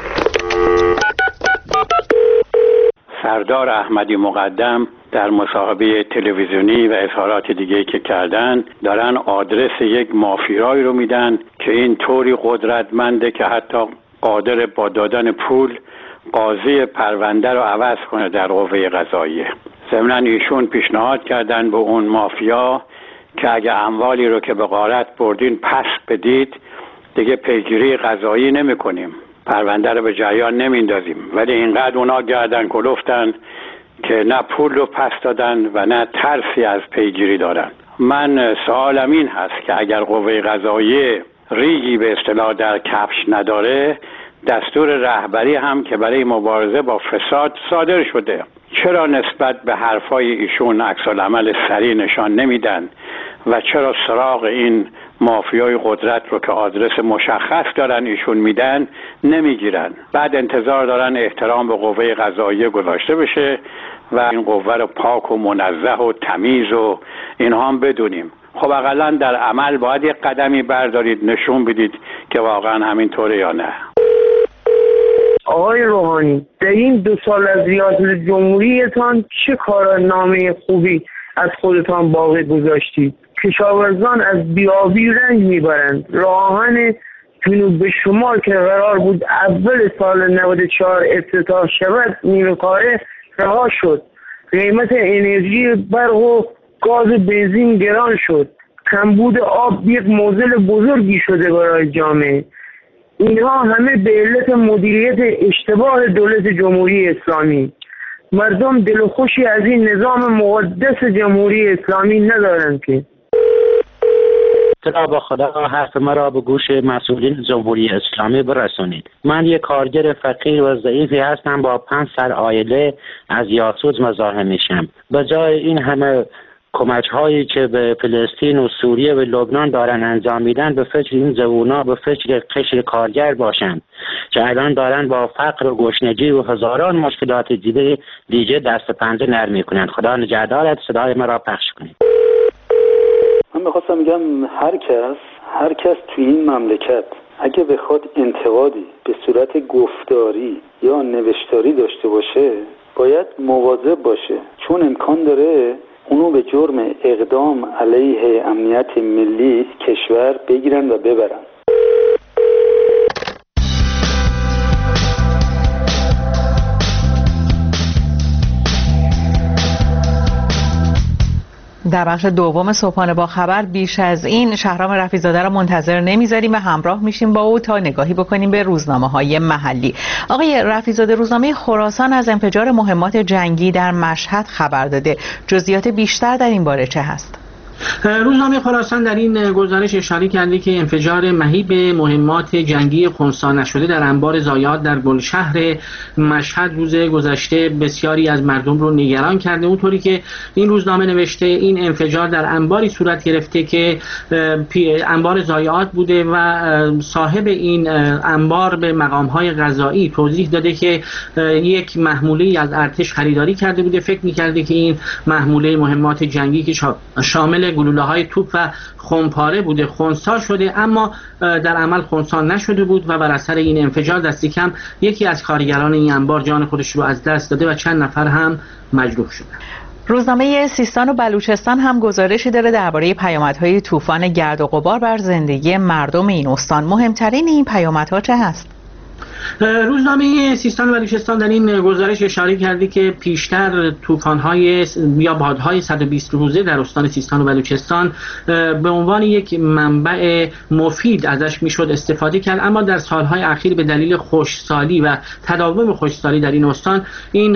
سردار احمدی مقدم در مصاحبه تلویزیونی و اظهارات دیگه که کردن دارن آدرس یک مافیایی رو میدن که این طوری قدرتمنده که حتی قادر با دادن پول قاضی پرونده رو عوض کنه در قوه قضاییه. ضمناً ایشون پیشنهاد کردن به اون مافیا که اگه اموالی رو که به غارت بردین پس بدید دیگه پیگیری قضایی نمی کنیم، پرونده رو به جریان نمیندازیم، ولی اینقدر اونا گردن کلفتن که نه پول رو پس دادن و نه ترسی از پیگیری دارن. من سوالم این هست که اگر قوه قضاییه ریگی به اصطلاح در کفش نداره، دستور رهبری هم که برای مبارزه با فساد صادر شده، چرا نسبت به حرفای ایشون عکس‌العمل سریع نشان نمیدن و چرا سراغ این مافیای قدرت رو که آدرس مشخص دارن ایشون میدن نمیگیرن؟ بعد انتظار دارن احترام به قوه قضاییه گذاشته بشه و این قوه رو پاک و منزه و تمیز و اینها هم بدونیم. خب اقلا در عمل باید یک قدمی بردارید، نشون بدید که واقعا همینطوره یا نه. آقای روحانی، در این 2 سال از ریاست جمهوریتان چه کارنامه خوبی از خودتان باقی گذاشتید؟ کشاورزان از بیابی رنج میبرند. راهن جنوب شمال که قرار بود اول سال 94 افتتاح شود نیمه کاره رها شد. قیمت انرژی برق و گاز بنزین گران شد. کمبود آب یک معضل بزرگی شده برای جامعه. اینها همه به علت مدیریت اشتباه دولت جمهوری اسلامی. مردم دل و خوشی از این نظام مقدس جمهوری اسلامی ندارند که. خدا با خدا حرف مرا به گوش مسئولین جمهوری اسلامی برسونید. من یک کارگر فقیر و ضعیفی هستم با 5 سر عائله از یاسوج مزاحم میشم. به جای این همه کمک هایی که به فلسطین و سوریه و لبنان دارن انجام میدن، به فکر این جوونا به فکر قشر کارگر باشن که الان دارن با فقر و گشنگی و هزاران مشکلات دیگه دست پنجه نرم میکنن. خدا نگهدارت. صدای مرا پخش کنید. من میخواستم میگم هر کس توی این مملکت اگه بخواد انتقادی به صورت گفتاری یا نوشتاری داشته باشه باید مواظب باشه، چون امکان داره اونو به جرم اقدام علیه امنیت ملی کشور بگیرن و ببرن. در بخش دوم صبحانه با خبر بیش از این شهرام رفیع‌زاده را منتظر نمیذاریم و همراه میشیم با او تا نگاهی بکنیم به روزنامه‌های محلی. آقای رفیع‌زاده، روزنامه خراسان از انفجار مهمات جنگی در مشهد خبر داده. جزئیات بیشتر در این باره چه هست؟ روزنامه خراسان در این گزارش اشاره کرده که انفجار مهیب مهمات جنگی خنثی نشده در انبار ضایعات در گلشهر مشهد روز گذشته بسیاری از مردم رو نگران کرده. اونطوری که این روزنامه نوشته این انفجار در انباری صورت گرفته که انبار ضایعات بوده و صاحب این انبار به مقام‌های قضایی توضیح داده که یک محموله از ارتش خریداری کرده بوده. فکر می‌کرده که این محموله مهمات جنگی که شامل گلوله‌های توپ و خمپاره بوده خنثی شده، اما در عمل خنثی نشده بود و بر اثر این انفجار دست کم یکی از کارگران این انبار جان خودش رو از دست داده و چند نفر هم مجروح شدند. روزنامه سیستان و بلوچستان هم گزارشی داره درباره پیامدهای طوفان گرد و غبار بر زندگی مردم این استان. مهمترین این پیامدها چه هست؟ روزنامه سیستان و بلوچستان در این گزارش اشاره کرده که پیشتر طوفان‌های یا بادهای 120 روزه در استان سیستان و بلوچستان به عنوان یک منبع مفید ازش میشد استفاده کرد، اما در سالهای اخیر به دلیل خشکسالی و تداوم خشکسالی در این استان این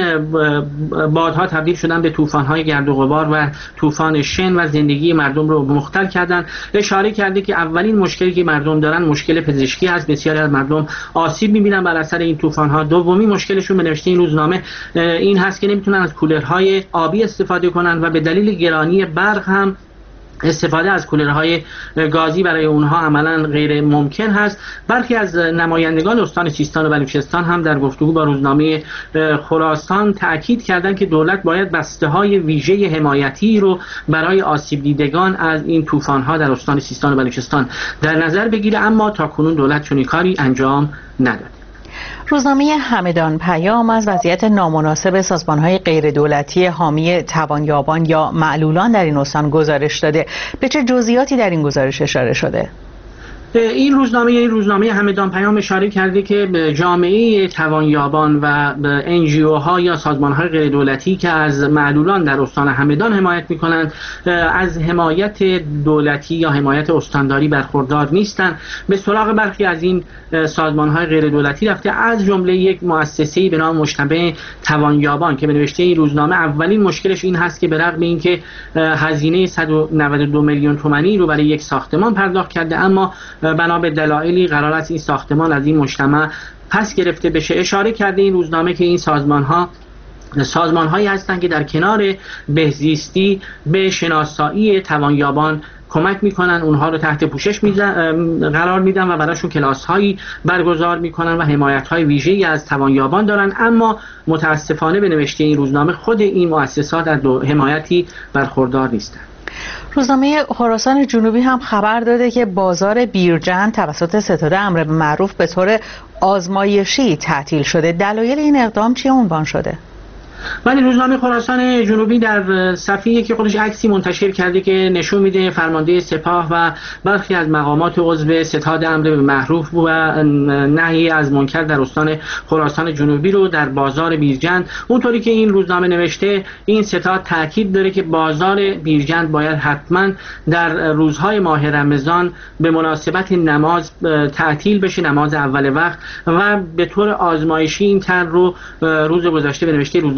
بادها تبدیل شدن به طوفان‌های گرد و غبار و طوفان شن و زندگی مردم رو مختل کردن. اشاره کرده که اولین مشکلی که مردم دارن مشکل پزشکی هست. بسیاری از مردم آسیب می‌بینن بر اثر این طوفان‌ها. دومی مشکلشون به نوشته این روزنامه این هست که نمیتونن از کولرهای آبی استفاده کنن و به دلیل گرانی برق هم استفاده از کولرهای گازی برای اونها عملاً غیر ممکن هست. برخی از نمایندگان استان سیستان و بلوچستان هم در گفتگو با روزنامه خراسان تأکید کردند که دولت باید بسته‌های ویژه حمایتی رو برای آسیب دیدگان از این طوفان‌ها در استان سیستان و بلوچستان در نظر بگیره، اما تاکنون دولت چنین کاری انجام نداده. روزنامه همدان پیام از وضعیت نامناسب سازمان‌های غیردولتی حامی توانیابان یا معلولان در این استان گزارش داده. به چه جزئیاتی در این گزارش اشاره شده؟ این روزنامه همدان پیام اشاره کرده که جامعه توانیابان و NGO ها یا سازمان های غیر دولتی که از معلولان در استان همدان حمایت میکنند از حمایت دولتی یا حمایت استانداری برخوردار نیستند. به سراغ برخی از این سازمان های غیر دولتی رفته، از جمله یک مؤسسه‌ای به نام مجتمع توانیابان که به نوشته این روزنامه اولین مشکلش این هست که به رغم اینکه هزینه 192 میلیون تومانی رو برای یک ساختمان پرداخت کرده، اما بنا به دلایلی قرار است این ساختمان از این مجتمع پس گرفته بشه. اشاره کرده این روزنامه که این سازمان‌هایی هستند که در کنار بهزیستی به شناسایی توانیابان کمک میکنن، اونها رو تحت پوشش قرار میدن و براشون کلاس‌هایی برگزار میکنن و حمایت‌های ویژه‌ای از توانیابان دارن، اما متاسفانه به نوشته این روزنامه خود این مؤسسات از حمایتی برخوردار نیستند. روزنامه خراسان جنوبی هم خبر داده که بازار بیرجند توسط ستاد امر معروف به طور آزمایشی تعطیل شده. دلایل این اقدام چی عنوان شده؟ ولی روزنامه خراسان جنوبی در صفحه‌ای که خودش عکسی منتشر کرده که نشون میده فرمانده سپاه و برخی از مقامات عضو ستاد امر به معروف و نهی از منکر در استان خراسان جنوبی رو در بازار بیرجند، اونطوری که این روزنامه نوشته این ستاد تاکید داره که بازار بیرجند باید حتما در روزهای ماه رمضان به مناسبت نماز تعطیل بشه، نماز اول وقت، و به طور آزمایشی این طرح رو روز گذشته به نوشته روزنامه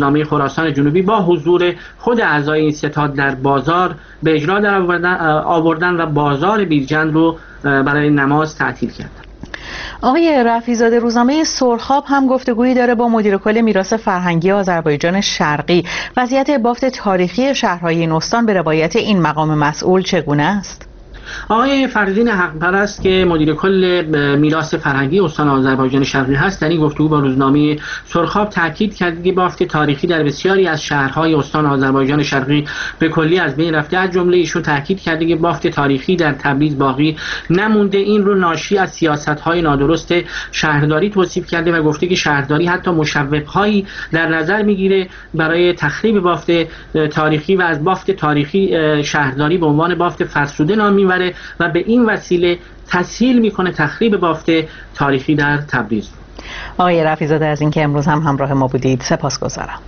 روزنامه خراسان جنوبی با حضور خود اعضای این ستاد در بازار به اجرا در آوردن و بازار بیرجند رو برای نماز تعطیل کردن. آقای رفیع‌زاده، روزنامه سرخاب هم گفتگویی داره با مدیر کل میراث فرهنگی آذربایجان شرقی. وضعیت بافت تاریخی شهرهای این استان به روایت این مقام مسئول چگونه است؟ آقای فردین حق‌پرست که مدیر کل میراث فرهنگی استان آذربایجان شرقی هست در این گفتگو با روزنامه سرخاب تاکید کرد که بافت تاریخی در بسیاری از شهرهای استان آذربایجان شرقی به کلی از بین رفته. از جمله ایشون تاکید کرد که بافت تاریخی در تبریز باقی نمونده. این رو ناشی از سیاست‌های نادرست شهرداری توصیف کرده و گفته که شهرداری حتی مشوق‌هایی در نظر میگیره برای تخریب بافت تاریخی و از بافت تاریخی شهرداری به عنوان بافت فرسوده نام میبره و به این وسیله تسهیل میکنه تخریب بافت تاریخی در تبریز. آقای رفیع‌زاده از اینکه امروز هم همراه ما بودید سپاسگزارم.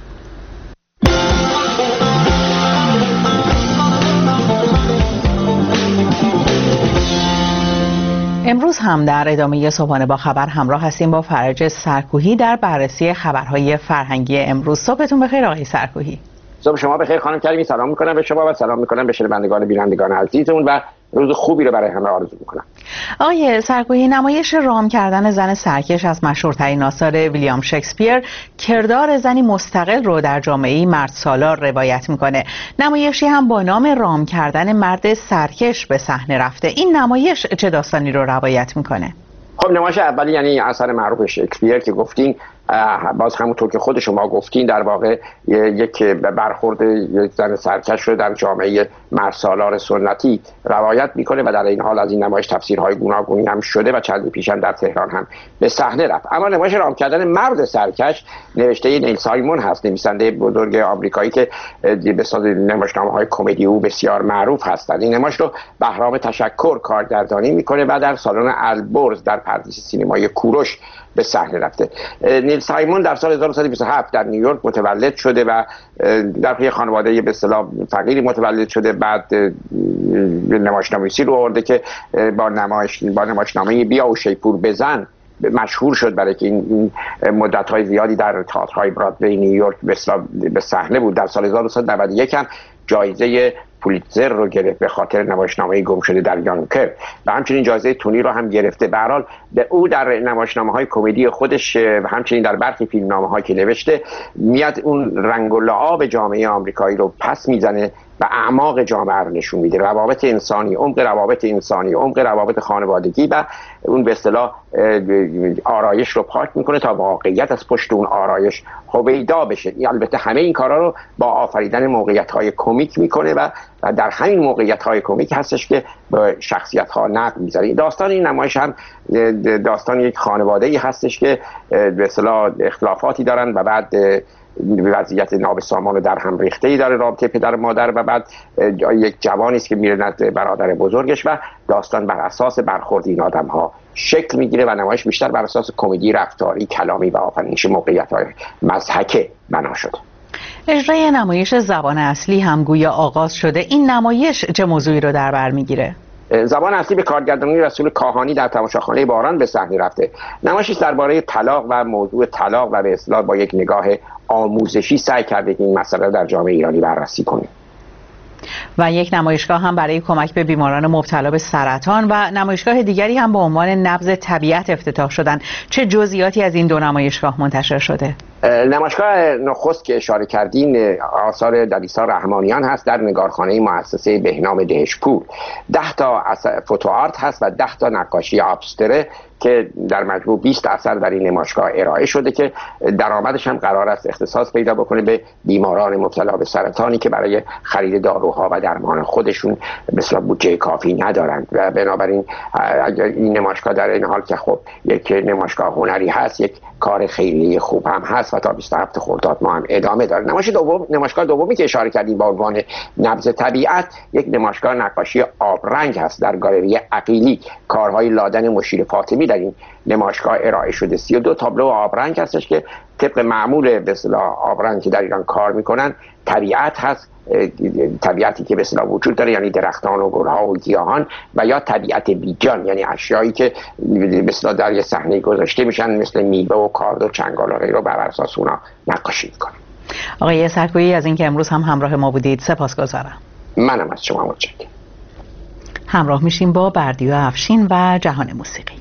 امروز هم در ادامه صبحانه با خبر همراه هستیم با فرج سرکوهی در بررسی خبرهای فرهنگی امروز. صبحتون بخیر آقای سرکوهی. صبح شما بخیر خانم کریمی. سلام میکنم به شما و سلام میکنم به شنوندگان بینندگان عزیزمون و روز خوبی رو برای همه آرزو میکنم. آقای سرکوهی، نمایش رام کردن زن سرکش از مشهورترین آثار ویلیام شکسپیر کردار زنی مستقل رو در جامعه مرد سالار روایت میکنه. نمایشی هم با نام رام کردن مرد سرکش به صحنه رفته. این نمایش چه داستانی رو روایت میکنه؟ خب نمایش اولی یعنی اثر معروف شکسپیر که گفتین، باز همونطور که خود شما گفتین در واقع یک برخورد یک زن سرکش رو در جامعه مرسالار سنتی روایت میکنه و در این حال از این نمایش تفسیرهای گوناگونی هم شده و چندی پیش هم در تهران هم به صحنه رفت. اما نمایش رام کردن مرد سرکش نوشته نیل سایمون هست، نویسنده بزرگ آمریکایی که به نمایشنامه‌های کمدی او بسیار معروف هستند. این نمایش رو بهرام تشکر کارگردانی میکنه و در سالن البرز در پردیس سینمایی کوروش به صحنه رفته. نیل سایمون در سال 1927 در نیویورک متولد شده و در یک خانواده به اصطلاح فقیری متولد شده. بعد نمایشنامه‌نویسی رو آورده که با نمایشنامه بیا و شیپور بزن مشهور شد، برای که این مدت‌های زیادی در تئاترهای برادوی نیویورک به صحنه بود. در سال 1991 هم جایزه پولیتزر رو گرفت به خاطر نمایشنامه گم شده در یانکر و همچنین جایزه تونی رو هم گرفته. به هر حال او در نمایشنامه‌های کمدی خودش و همچنین در برخی فیلمنامه‌هایی که نوشته میاد اون رنگ و لعاب جامعه آمریکایی رو پس میزنه و اعماق جامعه رو نشون میده. روابط انسانی، عمق روابط انسانی، عمق روابط خانوادگی و اون به اصطلاح آرایش رو پاک میکنه تا واقعیت از پشت اون آرایش هویدا بشه. البته همه این کارا رو با آفریدن موقعیت‌های کمیک میکنه و در همین موقعیت‌های کمیک هستش که به شخصیت‌ها نقد می‌ذاره. داستان این نمایش هم داستان یک خانواده‌ای هستش که به اصطلاح اختلافاتی دارن و بعد وضعیت نابسامان و در هم ریخته‌ای داره رابطه پدر و مادر و بعد یک جوانی است که میره نزد برادر بزرگش و داستان بر اساس برخورد این آدم‌ها شکل میگیره و نمایش بیشتر بر اساس کمدی رفتاری، کلامی و آفرینش موقعیت‌های مضحکه بنا شده. اجرای نمایش زبان اصلی هم گویا آغاز شده. این نمایش چه موضوعی رو در بر میگیره؟ زبان اصلی به کارگردانی رسول کاهانی در تماشاخانه باران به صحنه رفته. نمایشی درباره طلاق و موضوع طلاق و به اصطلاح با یک نگاه آموزشی سعی کرده که این مسئله در جامعه ایرانی بررسی کنه. و یک نمایشگاه هم برای کمک به بیماران مبتلا به سرطان و نمایشگاه دیگری هم با عنوان نبض طبیعت افتتاح شدن. چه جزئیاتی از این دو نمایشگاه منتشر شده؟ نمایشگاه نخست که اشاره کردین آثار دریسا رحمانیان هست در نگارخانه مؤسسه بهنام دهشپور. 10 تا فوتو آرت هست و 10 تا نقاشی ابستره که در مجموع 20 اثر در این نمایشگاه ارائه شده که درآمدش هم قرار است اختصاص پیدا بکنه به بیماران مبتلا به سرطانی که برای خرید داروها و درمان خودشون مثلا بودجه کافی ندارند و بنابراین این نمایشگاه در این حال که خب یک نمایشگاه هنری هست، یک کار خیریه خوب هم هست و تا 27 خرداد ما هم ادامه داره. نمایشگاه دومی که اشاره کردیم با عنوان نبض طبیعت یک نمایشگاه نقاشی آبرنگ هست در گالری عقیلی. کارهای لادن مشیر فاطمی در این نمایشگاه ارائه شده. 32 تابلو آبرنگ هستش که طبق معمول به اصطلاح آبرنگ که در ایران کار میکنن طبیعت هست، طبیعتی که به اصطلاح وجود داره یعنی درختان و گلها و گیاهان و یا طبیعت بیجان یعنی اشیایی که به اصطلاح در یه صحنه گذاشته میشن مثل میوه و کارد و چنگال و غیره رو بر اساس اونا نقاشی میکنن. آقای سرکویی از اینکه امروز هم همراه ما بودید سپاسگزارم. منم از شما متشکرم. همراه میشیم با بردیا افشین و جهان موسیقی.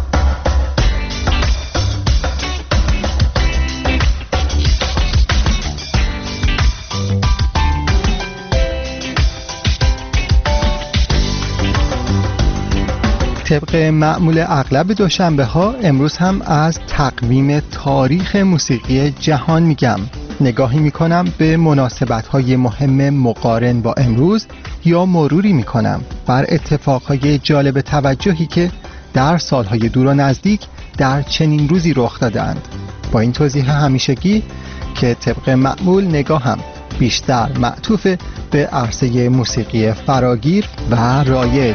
طبق معمول اغلب دوشنبه ها امروز هم از تقویم تاریخ موسیقی جهان میگم. نگاهی میکنم به مناسبت های مهم مقارن با امروز یا مروری میکنم بر اتفاقهای جالب توجهی که در سالهای دور و نزدیک در چنین روزی رخ دادند. با این توضیح همیشگی که طبق معمول نگاهم بیشتر معطوف به عرصه موسیقی فراگیر و رایج.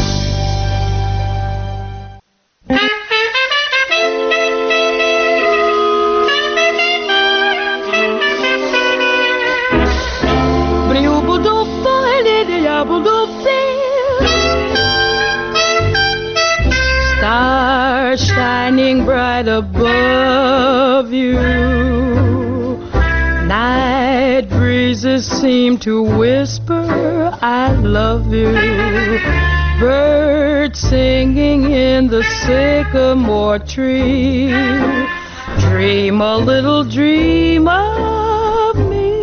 Stars shining bright above you. Night breezes seem to whisper, I love you. Birds singing in the sycamore tree. Dream a little dream of me.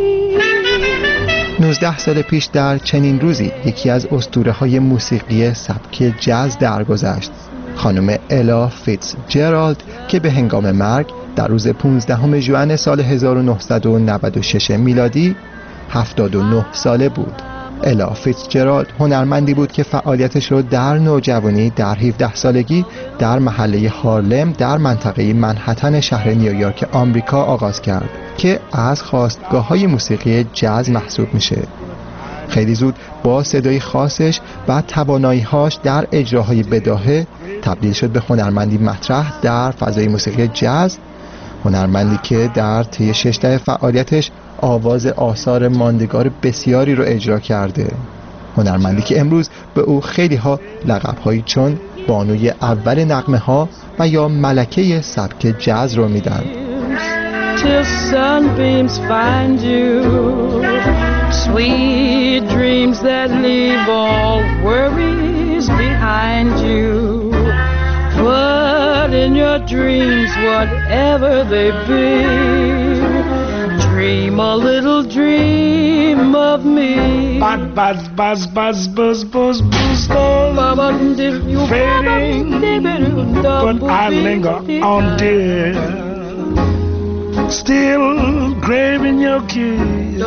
19 سال پیش در چنین روزی یکی از اسطوره‌های موسیقی سبک جاز درگذشت. خانم الا فیتزجرالد که به هنگام مرگ در روز 15 ژوئن سال 1996 میلادی 79 ساله بود. الا فیتزجرالد هنرمندی بود که فعالیتش رو در نوجوانی در 17 سالگی در محله هارلم در منطقه منهتن شهر نیویورک آمریکا آغاز کرد که از خاستگاه‌های موسیقی جاز محسوب میشه. خیلی زود با صدای خاصش و توانایی‌هاش در اجراهای بداهه تبدیل شد به هنرمندی مطرح در فضای موسیقی جاز، هنرمندی که در طی 6 دهه فعالیتش آواز آثار ماندگار بسیاری رو اجرا کرده، هنرمندی که امروز به او خیلی ها لقب‌هایی چون بانوی اول نغمه‌ها و یا ملکه سبک جاز رو میدن. Till sunbeams find you, sweet dreams that leave all worries behind you. Put in your dreams whatever they be. Dream a little dream of me. Buzz, buzz, buzz, buzz, buzz, buzz, buzz, fading, but I linger on dear. Still craving your kiss.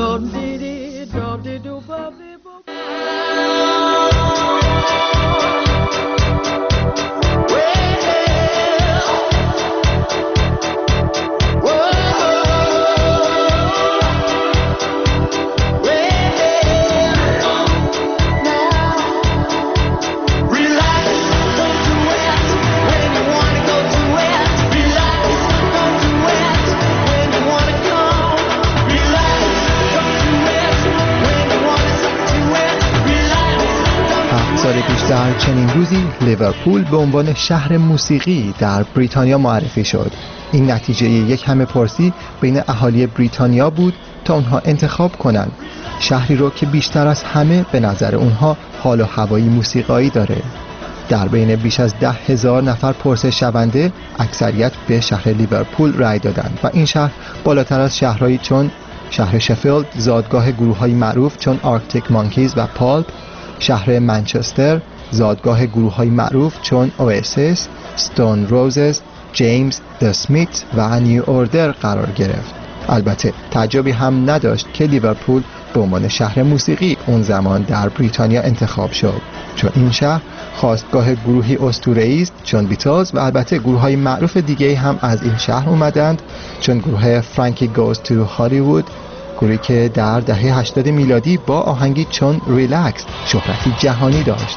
سال پیش در چنین روزی لیورپول به عنوان شهر موسیقی در بریتانیا معرفی شد. این نتیجه یک همه پرسی بین اهالی بریتانیا بود تا اونها انتخاب کنند شهری رو که بیشتر از همه به نظر اونها حال و هوایی موسیقایی داره. در بین بیش از 10,000 نفر پرسش شونده اکثریت به شهر لیورپول رای دادند و این شهر بالاتر از شهرهایی چون شهر شفیلد زادگاه گروه‌های معروف چون آرکتیک مانکیز و پالپ، شهر منچستر زادگاه گروه‌های معروف چون اواسیس، ستون روزز، جیمز، د سمیت و نیو اوردر قرار گرفت. البته تعجبی هم نداشت که لیورپول به عنوان شهر موسیقی اون زمان در بریتانیا انتخاب شد، چون این شهر خاستگاه گروهی اسطوره‌ای است چون بیتلز و البته گروه‌های معروف دیگه هم از این شهر اومدند چون گروه فرانکی گوز تو هالیوود، گروهی که در دهه 80 میلادی با آهنگی چون ریلکس شهرتی جهانی داشت.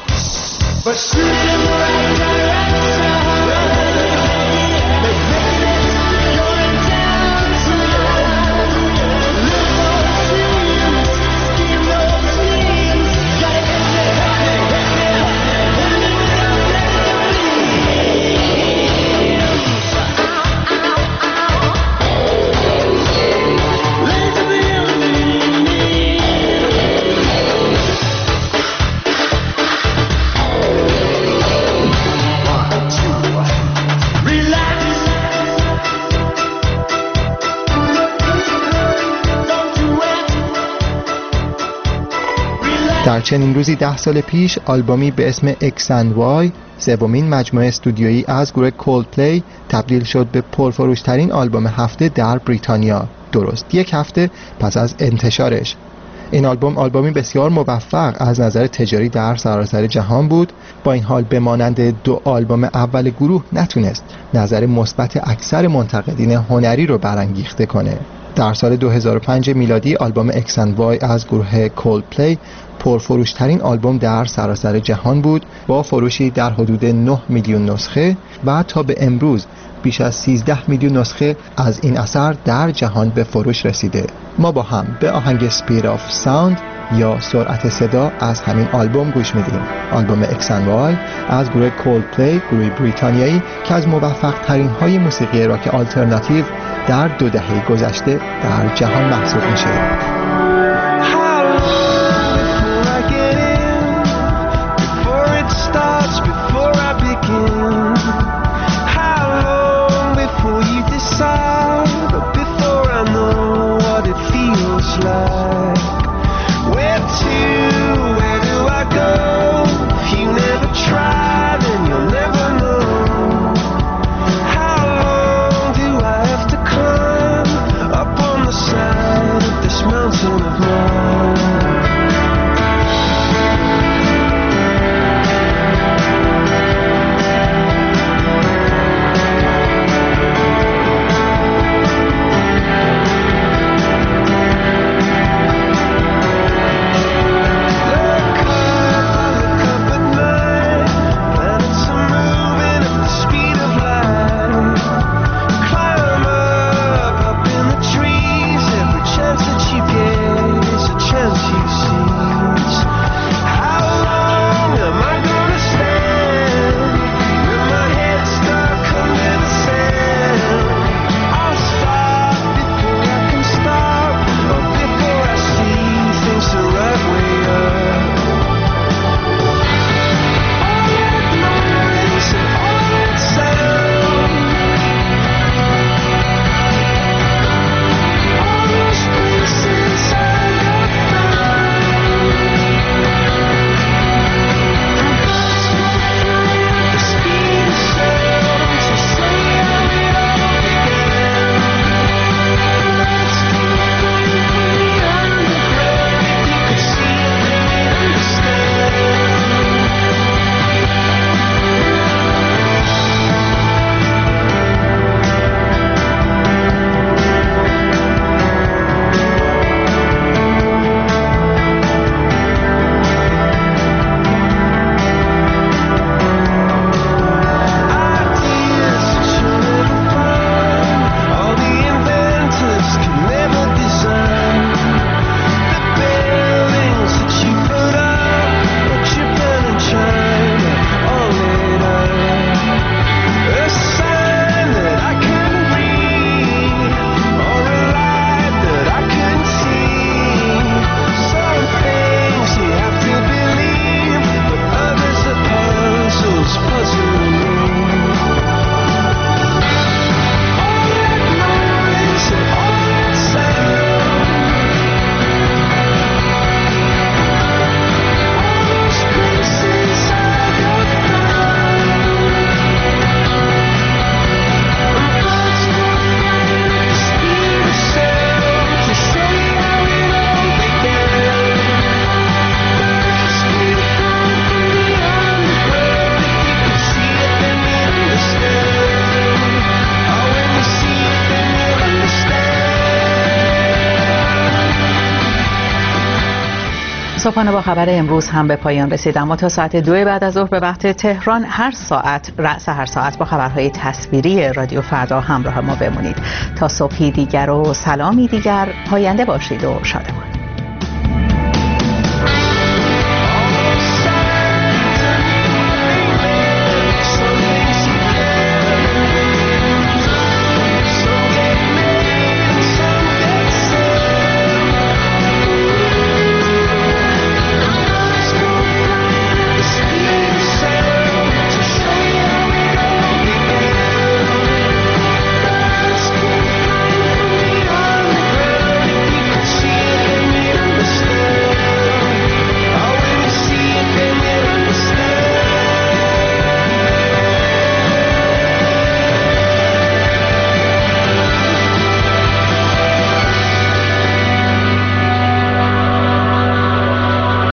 در چنین روزی 10 سال پیش آلبومی به اسم X and Y، سومین مجموعه استودیویی از گروه کولدپلی، تبدیل شد به پرفروشترین آلبوم هفته در بریتانیا، درست یک هفته پس از انتشارش. این آلبومی بسیار موفق از نظر تجاری در سراسر جهان بود. با این حال به مانند دو آلبوم اول گروه نتونست نظر مثبت اکثر منتقدین هنری رو برانگیخته کنه. در سال 2005 میلادی آلبوم X and Y از گروه کولدپلی پرفروشترین آلبوم در سراسر جهان بود با فروشی در حدود 9 میلیون نسخه و تا به امروز بیش از 13 میلیون نسخه از این اثر در جهان به فروش رسیده. ما با هم به آهنگ Speed of Sound یا سرعت صدا از همین آلبوم گوش میدیم. آلبوم X and Y از گروه کولدپلی، گروه بریتانیایی که از موفق ترین های موسیقی راک آلترناتیو در 2 دهه گذشته در جهان محسوب میشه. صبحانه با خبر امروز هم به پایان رسید، اما تا ساعت 2 بعد از ظهر به وقت تهران هر ساعت با خبرهای تصویری رادیو فردا همراه ما بمونید. تا صبحی دیگر و سلامی دیگر، پاینده باشید و شادمان.